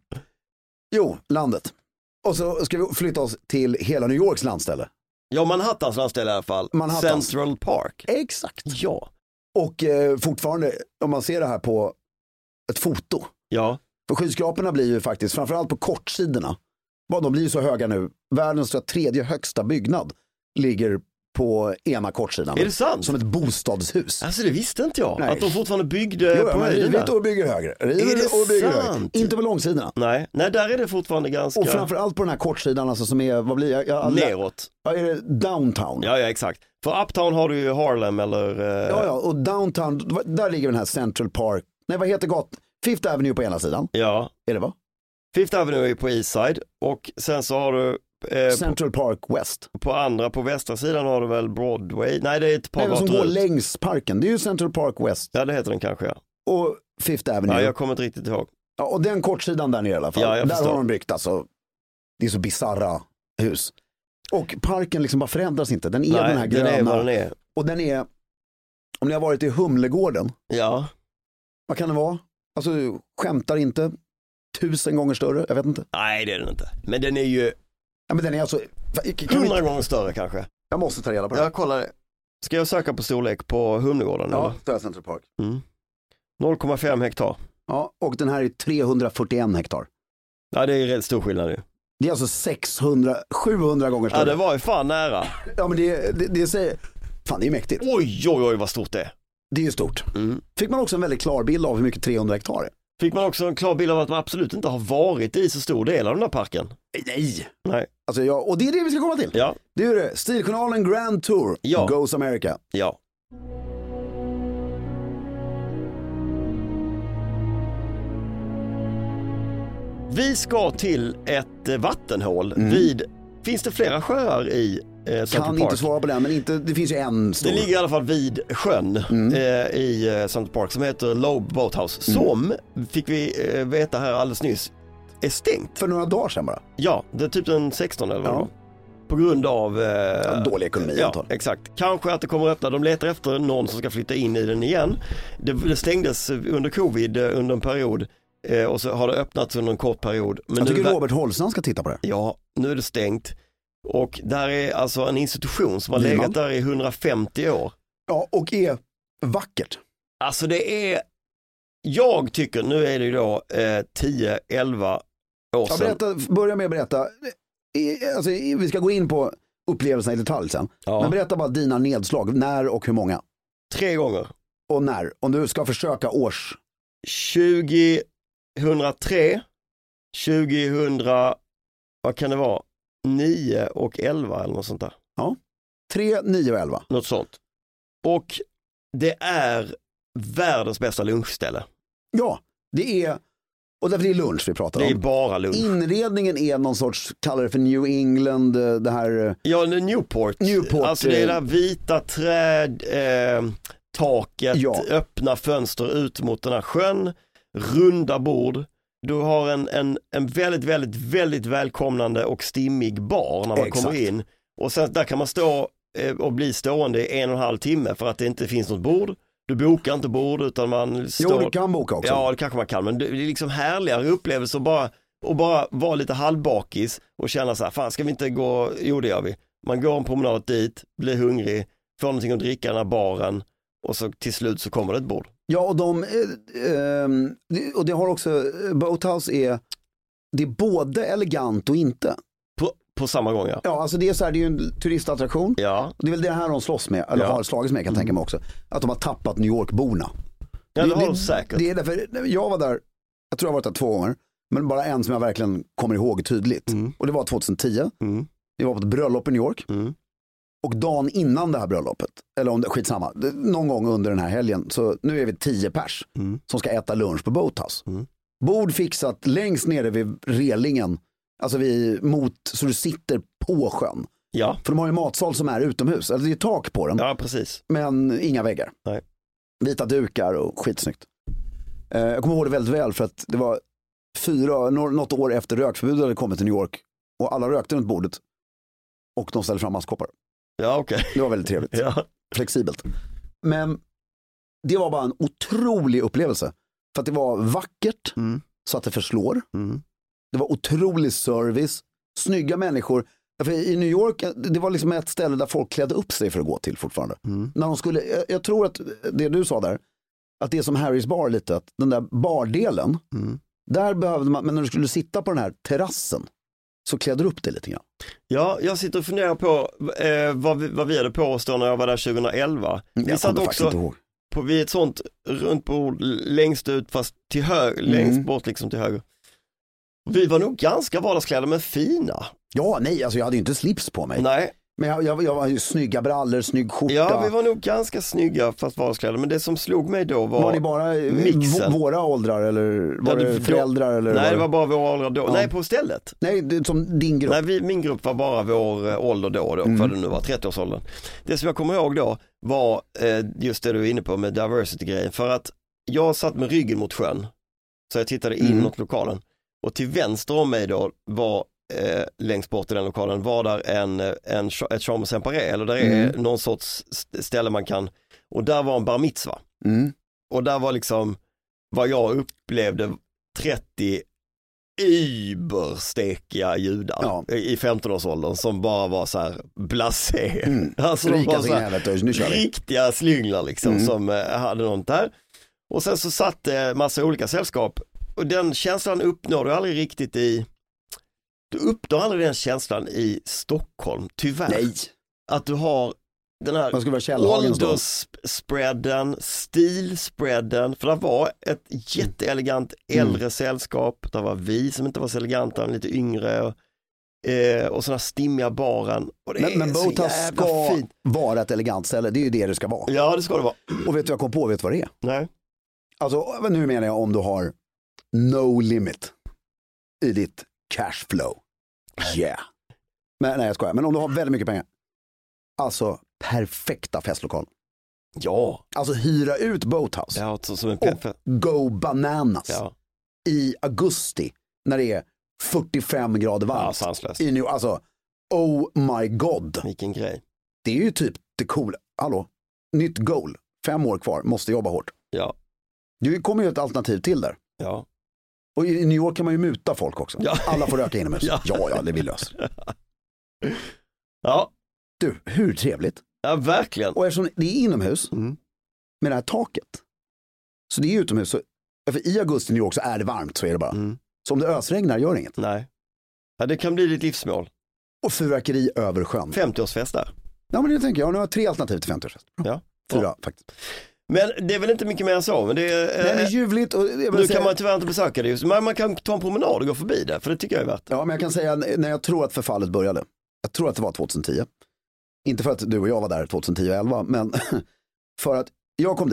[SPEAKER 4] Jo, landet. Och så ska vi flytta oss till hela New Yorks landställe.
[SPEAKER 2] Ja, Manhattans landställe i alla fall.
[SPEAKER 4] Manhattans.
[SPEAKER 2] Central Park.
[SPEAKER 4] Exakt.
[SPEAKER 2] Ja.
[SPEAKER 4] Och eh, fortfarande, om man ser det här på ett foto.
[SPEAKER 2] Ja.
[SPEAKER 4] För skyskraporna blir ju faktiskt, framförallt på kortsidorna, de blir ju så höga nu. Världens tredje högsta byggnad ligger på ena kortsidan.
[SPEAKER 2] Är det sant?
[SPEAKER 4] Som ett bostadshus.
[SPEAKER 2] Alltså det visste inte jag. Nej. Att de fortfarande byggde
[SPEAKER 4] jo,
[SPEAKER 2] på höjden.
[SPEAKER 4] River och bygger högre. River
[SPEAKER 2] är det
[SPEAKER 4] och bygger
[SPEAKER 2] sant?
[SPEAKER 4] Högre. Inte på långsidorna.
[SPEAKER 2] Nej. Nej, där är det fortfarande ganska...
[SPEAKER 4] Och framförallt på den här kortsidan alltså, som är, vad blir jag? jag
[SPEAKER 2] Neråt.
[SPEAKER 4] Ja, är det downtown?
[SPEAKER 2] Ja, ja, exakt. För uptown har du ju Harlem eller... Uh...
[SPEAKER 4] Ja, ja, och downtown, där ligger den här Central Park. Nej, vad heter gatan? Fifth Avenue på ena sidan.
[SPEAKER 2] Ja.
[SPEAKER 4] Är det va?
[SPEAKER 2] Fifth Avenue är på East Side och sen så har du eh,
[SPEAKER 4] Central Park West.
[SPEAKER 2] På andra, på västra sidan har du väl Broadway. Nej, det är ett par
[SPEAKER 4] gator
[SPEAKER 2] som
[SPEAKER 4] går
[SPEAKER 2] ut.
[SPEAKER 4] längs parken. Det är ju Central Park West.
[SPEAKER 2] Ja, det heter den kanske, ja.
[SPEAKER 4] Och Fifth Avenue.
[SPEAKER 2] Ja, jag kommer inte riktigt ihåg.
[SPEAKER 4] Ja, och den kortsidan där nere i alla fall.
[SPEAKER 2] Ja, jag
[SPEAKER 4] där
[SPEAKER 2] förstår.
[SPEAKER 4] har de byggt alltså. Det är så bizarra hus. Och parken liksom bara förändras inte. Den är
[SPEAKER 2] Nej,
[SPEAKER 4] den här gröna.
[SPEAKER 2] Den är vad den är.
[SPEAKER 4] Och den är, om ni har varit i Humlegården.
[SPEAKER 2] Ja.
[SPEAKER 4] Vad kan det vara? Alltså, skämtar inte. Tusen gånger större, jag vet inte.
[SPEAKER 2] Nej, det är den inte. Men den är ju...
[SPEAKER 4] Ja, men den är alltså...
[SPEAKER 2] Hundra vi... gånger större kanske.
[SPEAKER 4] Jag måste ta reda på det.
[SPEAKER 2] Jag kollar. Ska jag söka på storlek på Humlegården?
[SPEAKER 4] Ja, det är Central Park.
[SPEAKER 2] Mm. noll komma fem hektar.
[SPEAKER 4] Ja, och den här är trehundrafyrtioen hektar.
[SPEAKER 2] Ja, det är rätt stor skillnad ju.
[SPEAKER 4] Det är alltså sexhundra, sjuhundra gånger större.
[SPEAKER 2] Ja, det var ju fan nära.
[SPEAKER 4] Ja, men det, det, det säger... Fan, det är mäktigt.
[SPEAKER 2] Oj, oj, oj, vad stort det är.
[SPEAKER 4] Det är ju stort. Mm. Fick man också en väldigt klar bild av hur mycket trehundra hektar är?
[SPEAKER 2] Fick man också en klar bild av att man absolut inte har varit i så stor del av den här parken?
[SPEAKER 4] Nej.
[SPEAKER 2] Nej.
[SPEAKER 4] Alltså, ja, och det är det vi ska komma till.
[SPEAKER 2] Ja.
[SPEAKER 4] Det är det. Stiljournalen Grand Tour.
[SPEAKER 2] Ja.
[SPEAKER 4] Goes America.
[SPEAKER 2] Ja. Vi ska till ett vattenhål mm. vid, finns det flera sjöar i eh, Central
[SPEAKER 4] Kan
[SPEAKER 2] Park?
[SPEAKER 4] inte svara på det, men inte, det finns ju en stor.
[SPEAKER 2] Det ligger i alla fall vid sjön mm. eh, i eh, Central Park som heter Loeb Boathouse. Mm. Som, fick vi eh, veta här alldeles nyss, är stängt.
[SPEAKER 4] För några dagar sedan bara?
[SPEAKER 2] Ja, det är typ den sextonde eller vad ja. På grund av... Eh,
[SPEAKER 4] ja, dålig ekonomi.
[SPEAKER 2] Ja, antal. Exakt. Kanske att det kommer att öppna. De letar efter någon som ska flytta in i den igen. Det, det stängdes under covid under en period. Eh, och så har det öppnats under en kort period. Men
[SPEAKER 4] jag tycker
[SPEAKER 2] nu,
[SPEAKER 4] Robert Holsson ska titta på det.
[SPEAKER 2] Ja, nu är det stängt. Och där är alltså en institution som har Nyman. legat där i hundrafemtio år.
[SPEAKER 4] Ja, och är vackert.
[SPEAKER 2] Alltså det är, jag tycker, nu är det ju då eh, tio elva år sedan.
[SPEAKER 4] Ja, berätta, börja med att berätta. Alltså, vi ska gå in på upplevelserna i detalj sen. Ja. Men berätta bara dina nedslag. När och hur många?
[SPEAKER 2] Tre gånger.
[SPEAKER 4] Och när? Om du ska försöka års...
[SPEAKER 2] tjugohundratre, tjugohundra, vad kan det vara? nio och elva eller något sånt där.
[SPEAKER 4] Ja, tre, nio och elva.
[SPEAKER 2] Något sånt. Och det är världens bästa lunchställe.
[SPEAKER 4] Ja, det är, och därför det är lunch vi pratar om.
[SPEAKER 2] Det är bara lunch.
[SPEAKER 4] Inredningen är någon sorts, kallar det för New England, det här...
[SPEAKER 2] Ja, Newport.
[SPEAKER 4] Newport.
[SPEAKER 2] Alltså det är där vita träd, eh, taket,
[SPEAKER 4] ja.
[SPEAKER 2] öppna fönster ut mot den här sjön, runda bord. Du har en, en, en väldigt, väldigt, väldigt välkomnande och stimmig bar när man
[SPEAKER 4] Exakt.
[SPEAKER 2] kommer in. Och sen där kan man stå eh, och bli stående i en och en halv timme för att det inte finns något bord. Du bokar inte bord utan man står...
[SPEAKER 4] Jo, du kan boka också.
[SPEAKER 2] Ja, det kanske man kan, men det är liksom härligare upplevelser att bara, och bara vara lite halvbakis och känna så här, fan ska vi inte gå, jo det gör vi. Man går en promenad dit, blir hungrig, får någonting att dricka i den här baren och så till slut så kommer det ett bord.
[SPEAKER 4] Ja, och de, eh, eh, och det har också, Boathouse är, det är både elegant och inte.
[SPEAKER 2] På, på samma gång, ja.
[SPEAKER 4] Ja, alltså det är så här, det är ju en turistattraktion.
[SPEAKER 2] Ja.
[SPEAKER 4] Och det är väl det här de slåss med, eller
[SPEAKER 2] Ja.
[SPEAKER 4] har slagits med kan jag tänka mig också. Att de har tappat New York-borna.
[SPEAKER 2] Ja, det har de säkert.
[SPEAKER 4] Det är därför, jag var där, jag tror jag har varit där två gånger, men bara en som jag verkligen kommer ihåg tydligt.
[SPEAKER 2] Mm.
[SPEAKER 4] Och det var tjugohundratio.
[SPEAKER 2] Mm.
[SPEAKER 4] Vi var på ett bröllop i New York.
[SPEAKER 2] Mm.
[SPEAKER 4] Och dagen innan det här bröllopet, eller om det, skitsamma, det, någon gång under den här helgen, så nu är vi tio pers
[SPEAKER 2] Mm.
[SPEAKER 4] som ska äta lunch på Boathouse.
[SPEAKER 2] Mm.
[SPEAKER 4] Bord fixat längst nere vid relingen, alltså vid, mot, så du sitter på sjön.
[SPEAKER 2] Ja.
[SPEAKER 4] För de har ju matsal som är utomhus, alltså det är tak på den,
[SPEAKER 2] Ja, precis.
[SPEAKER 4] men inga väggar.
[SPEAKER 2] Nej.
[SPEAKER 4] Vita dukar och skitsnyggt. Eh, jag kommer ihåg det väldigt väl för att det var fyra, något år efter rökförbudet hade kommit till New York och alla rökte runt bordet och de ställde fram maskkoppar.
[SPEAKER 2] Ja, okej. Okay.
[SPEAKER 4] Det var väldigt trevligt.
[SPEAKER 2] Ja.
[SPEAKER 4] Flexibelt. Men det var bara en otrolig upplevelse. För att det var vackert
[SPEAKER 2] Mm.
[SPEAKER 4] så att det förslår.
[SPEAKER 2] Mm.
[SPEAKER 4] Det var otrolig service. Snygga människor. För i New York, det var liksom ett ställe där folk klädde upp sig för att gå till fortfarande.
[SPEAKER 2] Mm.
[SPEAKER 4] När de skulle, jag, jag tror att det du sa där, att det är som Harrys bar lite, att den där bardelen,
[SPEAKER 2] Mm.
[SPEAKER 4] där behövde man, men när du skulle sitta på den här terrassen så klädde du upp det lite grann.
[SPEAKER 2] Ja, jag sitter och funderar på eh, vad, vi, vad vi hade på oss då när jag var där tjugoelva. Vi
[SPEAKER 4] Jag
[SPEAKER 2] satt
[SPEAKER 4] kommer faktiskt inte
[SPEAKER 2] också
[SPEAKER 4] ihåg.
[SPEAKER 2] på, vid ett sånt runt bord längst ut fast till höger,
[SPEAKER 4] Mm.
[SPEAKER 2] längst bort liksom till höger. Vi var nog ganska vardagsklädda men fina.
[SPEAKER 4] Ja, nej, alltså jag hade ju inte slips på mig.
[SPEAKER 2] Nej.
[SPEAKER 4] Men jag, jag, jag var ju snygga brallor, snygg skjorta.
[SPEAKER 2] Ja, vi var nog ganska snygga fast vardagsklädda, men det som slog mig då var...
[SPEAKER 4] Var det bara
[SPEAKER 2] mixen.
[SPEAKER 4] v- våra åldrar eller var
[SPEAKER 2] Ja,
[SPEAKER 4] det
[SPEAKER 2] det-
[SPEAKER 4] föräldrar? Eller
[SPEAKER 2] Nej,
[SPEAKER 4] var
[SPEAKER 2] det var bara våra åldrar då.
[SPEAKER 4] Ja.
[SPEAKER 2] Nej, på stället.
[SPEAKER 4] Nej, det, som din grupp.
[SPEAKER 2] Nej, vi, min grupp var bara vår eh, ålder då, då
[SPEAKER 4] Mm.
[SPEAKER 2] för det nu var trettioårsåldern. Det som jag kommer ihåg då var eh, just det du är inne på med diversity-grejen. För att jag satt med ryggen mot sjön, så jag tittade in
[SPEAKER 4] Mm.
[SPEAKER 2] mot lokalen. Och till vänster om mig då var, eh, längst bort i den lokalen, var där en, en, ett chambre séparé, eller där är
[SPEAKER 4] Mm.
[SPEAKER 2] någon sorts st- ställe man kan, och där var en bar mitzva.
[SPEAKER 4] Mm.
[SPEAKER 2] Och där var liksom vad jag upplevde trettio überstekiga judar
[SPEAKER 4] Ja.
[SPEAKER 2] i femtonårsåldern som bara var så här blasé.
[SPEAKER 4] Mm.
[SPEAKER 2] Alltså de
[SPEAKER 4] Rika
[SPEAKER 2] var
[SPEAKER 4] så
[SPEAKER 2] så här,
[SPEAKER 4] helvete, nu kör vi.
[SPEAKER 2] riktiga slynglar liksom
[SPEAKER 4] Mm.
[SPEAKER 2] som eh, hade något där. Och sen så satt det massa olika sällskap och den känslan uppnår du aldrig riktigt i, du uppnår aldrig den känslan i Stockholm, tyvärr.
[SPEAKER 4] Nej,
[SPEAKER 2] Att du har den här
[SPEAKER 4] man skulle vara Källhagens då.
[SPEAKER 2] åldersspreaden, stilspreaden, för det var ett jätteelegant äldre
[SPEAKER 4] Mm.
[SPEAKER 2] sällskap, det var vi som inte var så eleganta, lite yngre och, eh, och sådana stimmiga baren. Och det
[SPEAKER 4] Men,
[SPEAKER 2] är
[SPEAKER 4] men
[SPEAKER 2] så
[SPEAKER 4] Boathouse
[SPEAKER 2] jävla
[SPEAKER 4] ska
[SPEAKER 2] fint.
[SPEAKER 4] vara ett elegant ställe, det är ju det det ska vara.
[SPEAKER 2] Ja, det ska det vara.
[SPEAKER 4] Och vet du vad jag kom på, vet du vad det är?
[SPEAKER 2] Nej.
[SPEAKER 4] Alltså, nu menar jag om du har no limit i ditt cash flow. Yeah. Men, nej, jag skojar. Men om du har väldigt mycket pengar. Alltså, perfekta festlokal.
[SPEAKER 2] Ja,
[SPEAKER 4] Alltså hyra ut Boathouse
[SPEAKER 2] ja så, som en
[SPEAKER 4] och
[SPEAKER 2] peffe.
[SPEAKER 4] go bananas
[SPEAKER 2] Ja,
[SPEAKER 4] i augusti när det är fyrtiofem grader
[SPEAKER 2] ja,
[SPEAKER 4] varmt.
[SPEAKER 2] sanslöst.
[SPEAKER 4] I New, alltså, oh my god.
[SPEAKER 2] Vilken grej.
[SPEAKER 4] Det är ju typ det coola. Hallå, nytt goal. Fem år kvar, måste jobba hårt.
[SPEAKER 2] Ja,
[SPEAKER 4] Det kommer ju ett alternativ till där.
[SPEAKER 2] ja.
[SPEAKER 4] Och i New York kan man ju muta folk också.
[SPEAKER 2] Ja.
[SPEAKER 4] Alla får röka inomhus.
[SPEAKER 2] Ja.
[SPEAKER 4] ja, ja, det vi löser.
[SPEAKER 2] Ja,
[SPEAKER 4] Du, hur trevligt.
[SPEAKER 2] ja verkligen.
[SPEAKER 4] Och eftersom det är inomhus
[SPEAKER 2] Mm.
[SPEAKER 4] med det här taket. Så det är utomhus. Så, för i augusti i New York så är det varmt, så är det bara.
[SPEAKER 2] Mm.
[SPEAKER 4] Så om det ösregnar gör inget.
[SPEAKER 2] Nej. Ja, det kan bli ditt livsmål.
[SPEAKER 4] Och fyrverkeri över sjön.
[SPEAKER 2] femtioårsfest där.
[SPEAKER 4] Ja, men det tänker jag. Nu har jag tre alternativ till femtioårsfest.
[SPEAKER 2] Ja.
[SPEAKER 4] Fyra
[SPEAKER 2] Ja.
[SPEAKER 4] faktiskt.
[SPEAKER 2] Men det är väl inte mycket mer än så. Men det är,
[SPEAKER 4] Nej,
[SPEAKER 2] eh,
[SPEAKER 4] men ljuvligt. Och, jag vill
[SPEAKER 2] nu
[SPEAKER 4] säga,
[SPEAKER 2] kan man tyvärr inte besöka det just. Men man kan ta en promenad och gå förbi det. För det tycker jag är värt.
[SPEAKER 4] Ja, men jag kan säga när jag tror att förfallet började. Jag tror att det var tjugohundratio. Inte för att du och jag var där tjugohundratio och elva, men för att jag kom dit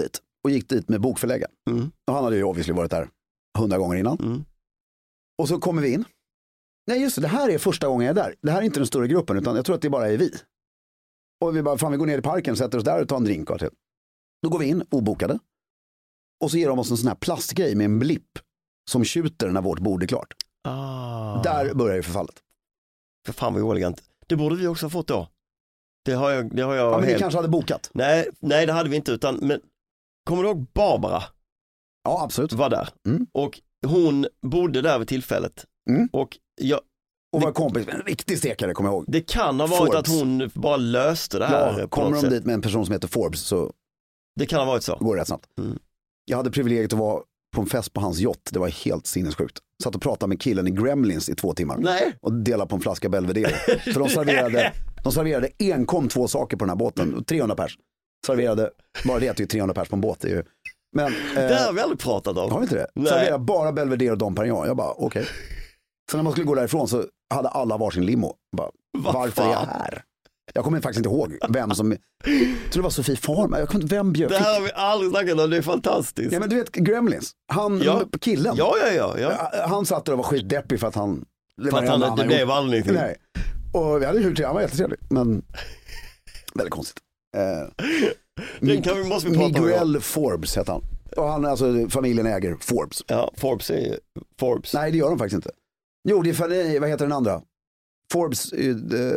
[SPEAKER 4] och gick dit med bokförläggaren.
[SPEAKER 2] Mm.
[SPEAKER 4] Och han hade ju obviously varit där hundra gånger innan.
[SPEAKER 2] Mm.
[SPEAKER 4] Och så kommer vi in. Nej just det, det här är första gången jag är där. Det här är inte den stora gruppen utan jag tror att det bara är vi. Och vi bara, fan vi går ner i parken, sätter oss där och tar en drink. Och då går vi in, obokade. Och så ger de oss en sån här plastgrej med en blipp som tjuter när vårt bord är klart.
[SPEAKER 2] Ah.
[SPEAKER 4] Där börjar ju förfallet.
[SPEAKER 2] För fan vad oelegant. Det borde vi också ha fått då. Det har jag, det har jag
[SPEAKER 4] ja, men
[SPEAKER 2] helt...
[SPEAKER 4] vi kanske hade bokat.
[SPEAKER 2] Nej, nej, det hade vi inte. Utan, men, kommer du ihåg Barbara?
[SPEAKER 4] Ja, absolut.
[SPEAKER 2] Var där.
[SPEAKER 4] Mm.
[SPEAKER 2] Och hon bodde där vid tillfället.
[SPEAKER 4] Mm.
[SPEAKER 2] Och jag...
[SPEAKER 4] Och var kompis med en riktig stekare, kommer jag ihåg.
[SPEAKER 2] Det kan ha varit
[SPEAKER 4] Forbes.
[SPEAKER 2] att hon bara löste det här.
[SPEAKER 4] Ja,
[SPEAKER 2] på
[SPEAKER 4] kommer
[SPEAKER 2] något
[SPEAKER 4] de
[SPEAKER 2] sätt.
[SPEAKER 4] dit med en person som heter Forbes så
[SPEAKER 2] Det kan ha varit så.
[SPEAKER 4] går det rätt snabbt.
[SPEAKER 2] Mm.
[SPEAKER 4] Jag hade privilegiet att vara på en fest på hans yacht. Det var helt sinnessjukt. Satt och pratade med killen i Gremlins i två timmar.
[SPEAKER 2] Nej.
[SPEAKER 4] Och delade på en flaska Belvedere. För de serverade, de serverade enkom två saker på den här båten. trehundra pers. Serverade, bara det är ju trehundra pers på en båt. Det är ju... Men, eh,
[SPEAKER 2] Det har vi aldrig pratat om.
[SPEAKER 4] har vi inte det?
[SPEAKER 2] Nej.
[SPEAKER 4] Serverade bara Belvedere och Dom Perignon. Jag bara, okej. Okay. Så när man skulle gå därifrån så hade alla varsin limo. Bara,
[SPEAKER 2] Vad
[SPEAKER 4] varför
[SPEAKER 2] fan?
[SPEAKER 4] är jag här? Jag kommer faktiskt inte ihåg vem som... Jag tror det var Sofie Farman. Jag kommer inte vem bjöd.
[SPEAKER 2] Det här har vi aldrig snackat om, det är fantastiskt.
[SPEAKER 4] Ja men du vet Gremlins, han,
[SPEAKER 2] Ja.
[SPEAKER 4] killen.
[SPEAKER 2] Ja, ja, ja. ja.
[SPEAKER 4] Han satt där och var skitdeppig för att han... Det,
[SPEAKER 2] För att han, det
[SPEAKER 4] gjort.
[SPEAKER 2] blev aldrig någonting.
[SPEAKER 4] Nej. Och vi hade hur trevligt, han var jättetrevlig. Men väldigt konstigt. Eh,
[SPEAKER 2] Den kan vi, måste vi prata om.
[SPEAKER 4] Miguel Forbes heter han. Och han, alltså familjen äger Forbes.
[SPEAKER 2] Ja, Forbes är Forbes.
[SPEAKER 4] Nej, det gör de faktiskt inte. Jo, det är för, vad heter den andra? Forbes... Uh,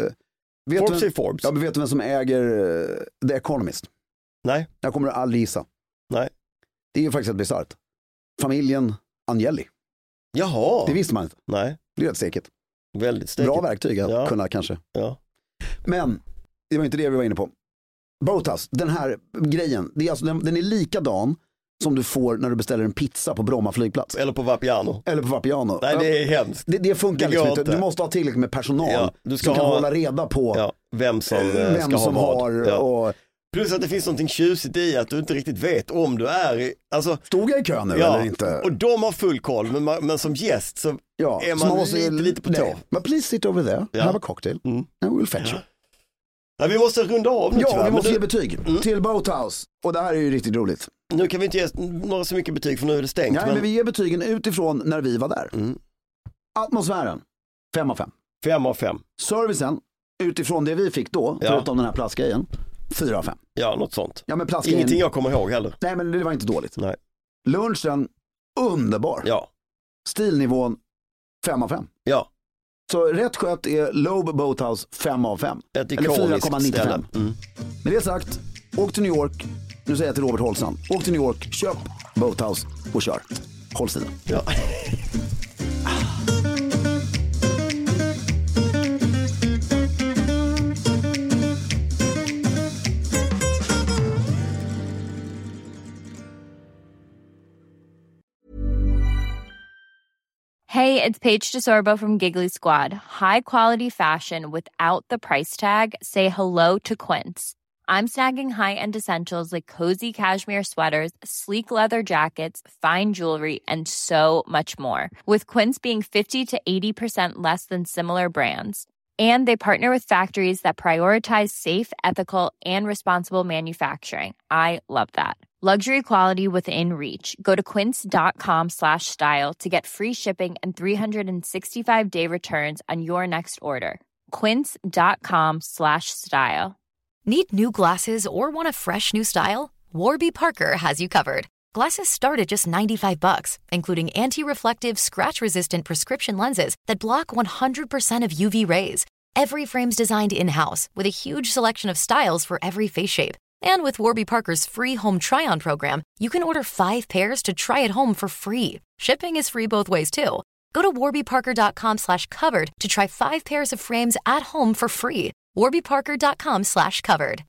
[SPEAKER 4] vet
[SPEAKER 2] Forbes
[SPEAKER 4] du vem,
[SPEAKER 2] är Forbes.
[SPEAKER 4] Ja, men vet du vem som äger uh, The Economist?
[SPEAKER 2] Nej.
[SPEAKER 4] Jag kommer att gissa.
[SPEAKER 2] Nej.
[SPEAKER 4] Det är ju faktiskt ett bisarrt. Familjen Agnelli.
[SPEAKER 2] Jaha.
[SPEAKER 4] Det visste man inte.
[SPEAKER 2] Nej.
[SPEAKER 4] Det är rätt stekigt.
[SPEAKER 2] Väldigt stekigt.
[SPEAKER 4] Bra verktyg att
[SPEAKER 2] Ja.
[SPEAKER 4] kunna kanske.
[SPEAKER 2] Ja.
[SPEAKER 4] Men det var inte det vi var inne på. Boathouse, den här grejen, det är alltså, den, den är likadan som du får när du beställer en pizza på Bromma flygplats.
[SPEAKER 2] Eller på Vapiano.
[SPEAKER 4] Eller på Vapiano.
[SPEAKER 2] Nej, det är hemskt.
[SPEAKER 4] Det, det funkar
[SPEAKER 2] Det
[SPEAKER 4] liksom
[SPEAKER 2] går
[SPEAKER 4] inte.
[SPEAKER 2] inte.
[SPEAKER 4] Du måste ha tillräckligt med personal
[SPEAKER 2] Ja, du ska
[SPEAKER 4] som kan
[SPEAKER 2] ha-
[SPEAKER 4] hålla reda på
[SPEAKER 2] Ja, vem som, eh,
[SPEAKER 4] vem
[SPEAKER 2] ska
[SPEAKER 4] som
[SPEAKER 2] ha vad.
[SPEAKER 4] har.
[SPEAKER 2] Ja.
[SPEAKER 4] Och,
[SPEAKER 2] Plus att det finns någonting tjusigt i att du inte riktigt vet om du är i, alltså,
[SPEAKER 4] stod jag i kön nu
[SPEAKER 2] ja,
[SPEAKER 4] eller inte?
[SPEAKER 2] och de har full koll, men, man, men som gäst så
[SPEAKER 4] Ja,
[SPEAKER 2] är
[SPEAKER 4] så
[SPEAKER 2] man,
[SPEAKER 4] måste-
[SPEAKER 2] lite, lite på tå.
[SPEAKER 4] nej. Men please sit over there,
[SPEAKER 2] Ja.
[SPEAKER 4] have a cocktail,
[SPEAKER 2] Mm.
[SPEAKER 4] and we'll fetch you.
[SPEAKER 2] Ja, vi måste runda av nu
[SPEAKER 4] Ja,
[SPEAKER 2] tyvärr,
[SPEAKER 4] vi måste
[SPEAKER 2] men
[SPEAKER 4] ge
[SPEAKER 2] du,
[SPEAKER 4] betyg
[SPEAKER 2] Mm.
[SPEAKER 4] till Boathouse. Och det här är ju riktigt roligt.
[SPEAKER 2] nu kan vi inte ge några så mycket betyg för nu är det stängt.
[SPEAKER 4] Nej, men... vi ger betygen utifrån när vi var där.
[SPEAKER 2] Mm.
[SPEAKER 4] Atmosfären, fem av fem.
[SPEAKER 2] Fem av fem.
[SPEAKER 4] Servicen, utifrån det vi fick då,
[SPEAKER 2] Ja.
[SPEAKER 4] förutom den här plastgrejen, fyra av fem.
[SPEAKER 2] Ja, något sånt.
[SPEAKER 4] Ja, men plastgrejen...
[SPEAKER 2] Ingenting jag kommer ihåg heller.
[SPEAKER 4] Nej, men det var inte dåligt.
[SPEAKER 2] Nej.
[SPEAKER 4] Lunchen, underbar.
[SPEAKER 2] Ja,
[SPEAKER 4] Stilnivån, fem av fem.
[SPEAKER 2] ja.
[SPEAKER 4] Så rätt skött är Loeb Boathouse fem av fem.
[SPEAKER 2] Ett
[SPEAKER 4] Eller fyra
[SPEAKER 2] ikoniskt
[SPEAKER 4] komma nittiofem.
[SPEAKER 2] ställe. Mm.
[SPEAKER 4] Med det sagt, åk till New York. Nu säger jag till Robert Holsson. Åk till New York, köp Boathouse och kör. Håll stilen.
[SPEAKER 2] Ja.
[SPEAKER 9] Hey, it's Paige DeSorbo from Giggly Squad. High quality fashion without the price tag. Say hello to Quince. I'm snagging high-end essentials like cozy cashmere sweaters, sleek leather jackets, fine jewelry, and so much more. With Quince being fifty to eighty percent less than similar brands. And they partner with factories that prioritize safe, ethical, and responsible manufacturing. I love that. Luxury quality within reach. Go to quince.com slash style to get free shipping and three sixty-five day returns on your next order. Quince.com slash style.
[SPEAKER 7] Need new glasses or want a fresh new style? Warby Parker has you covered. Glasses start at just ninety-five bucks, including anti-reflective, scratch-resistant prescription lenses that block one hundred percent of U V rays. Every frame's designed in-house with a huge selection of styles for every face shape. And with Warby Parker's free home try-on program, you can order five pairs to try at home for free. Shipping is free both ways, too. Go to warbyparker.com slash covered to try five pairs of frames at home for free. warbyparker.com slash covered.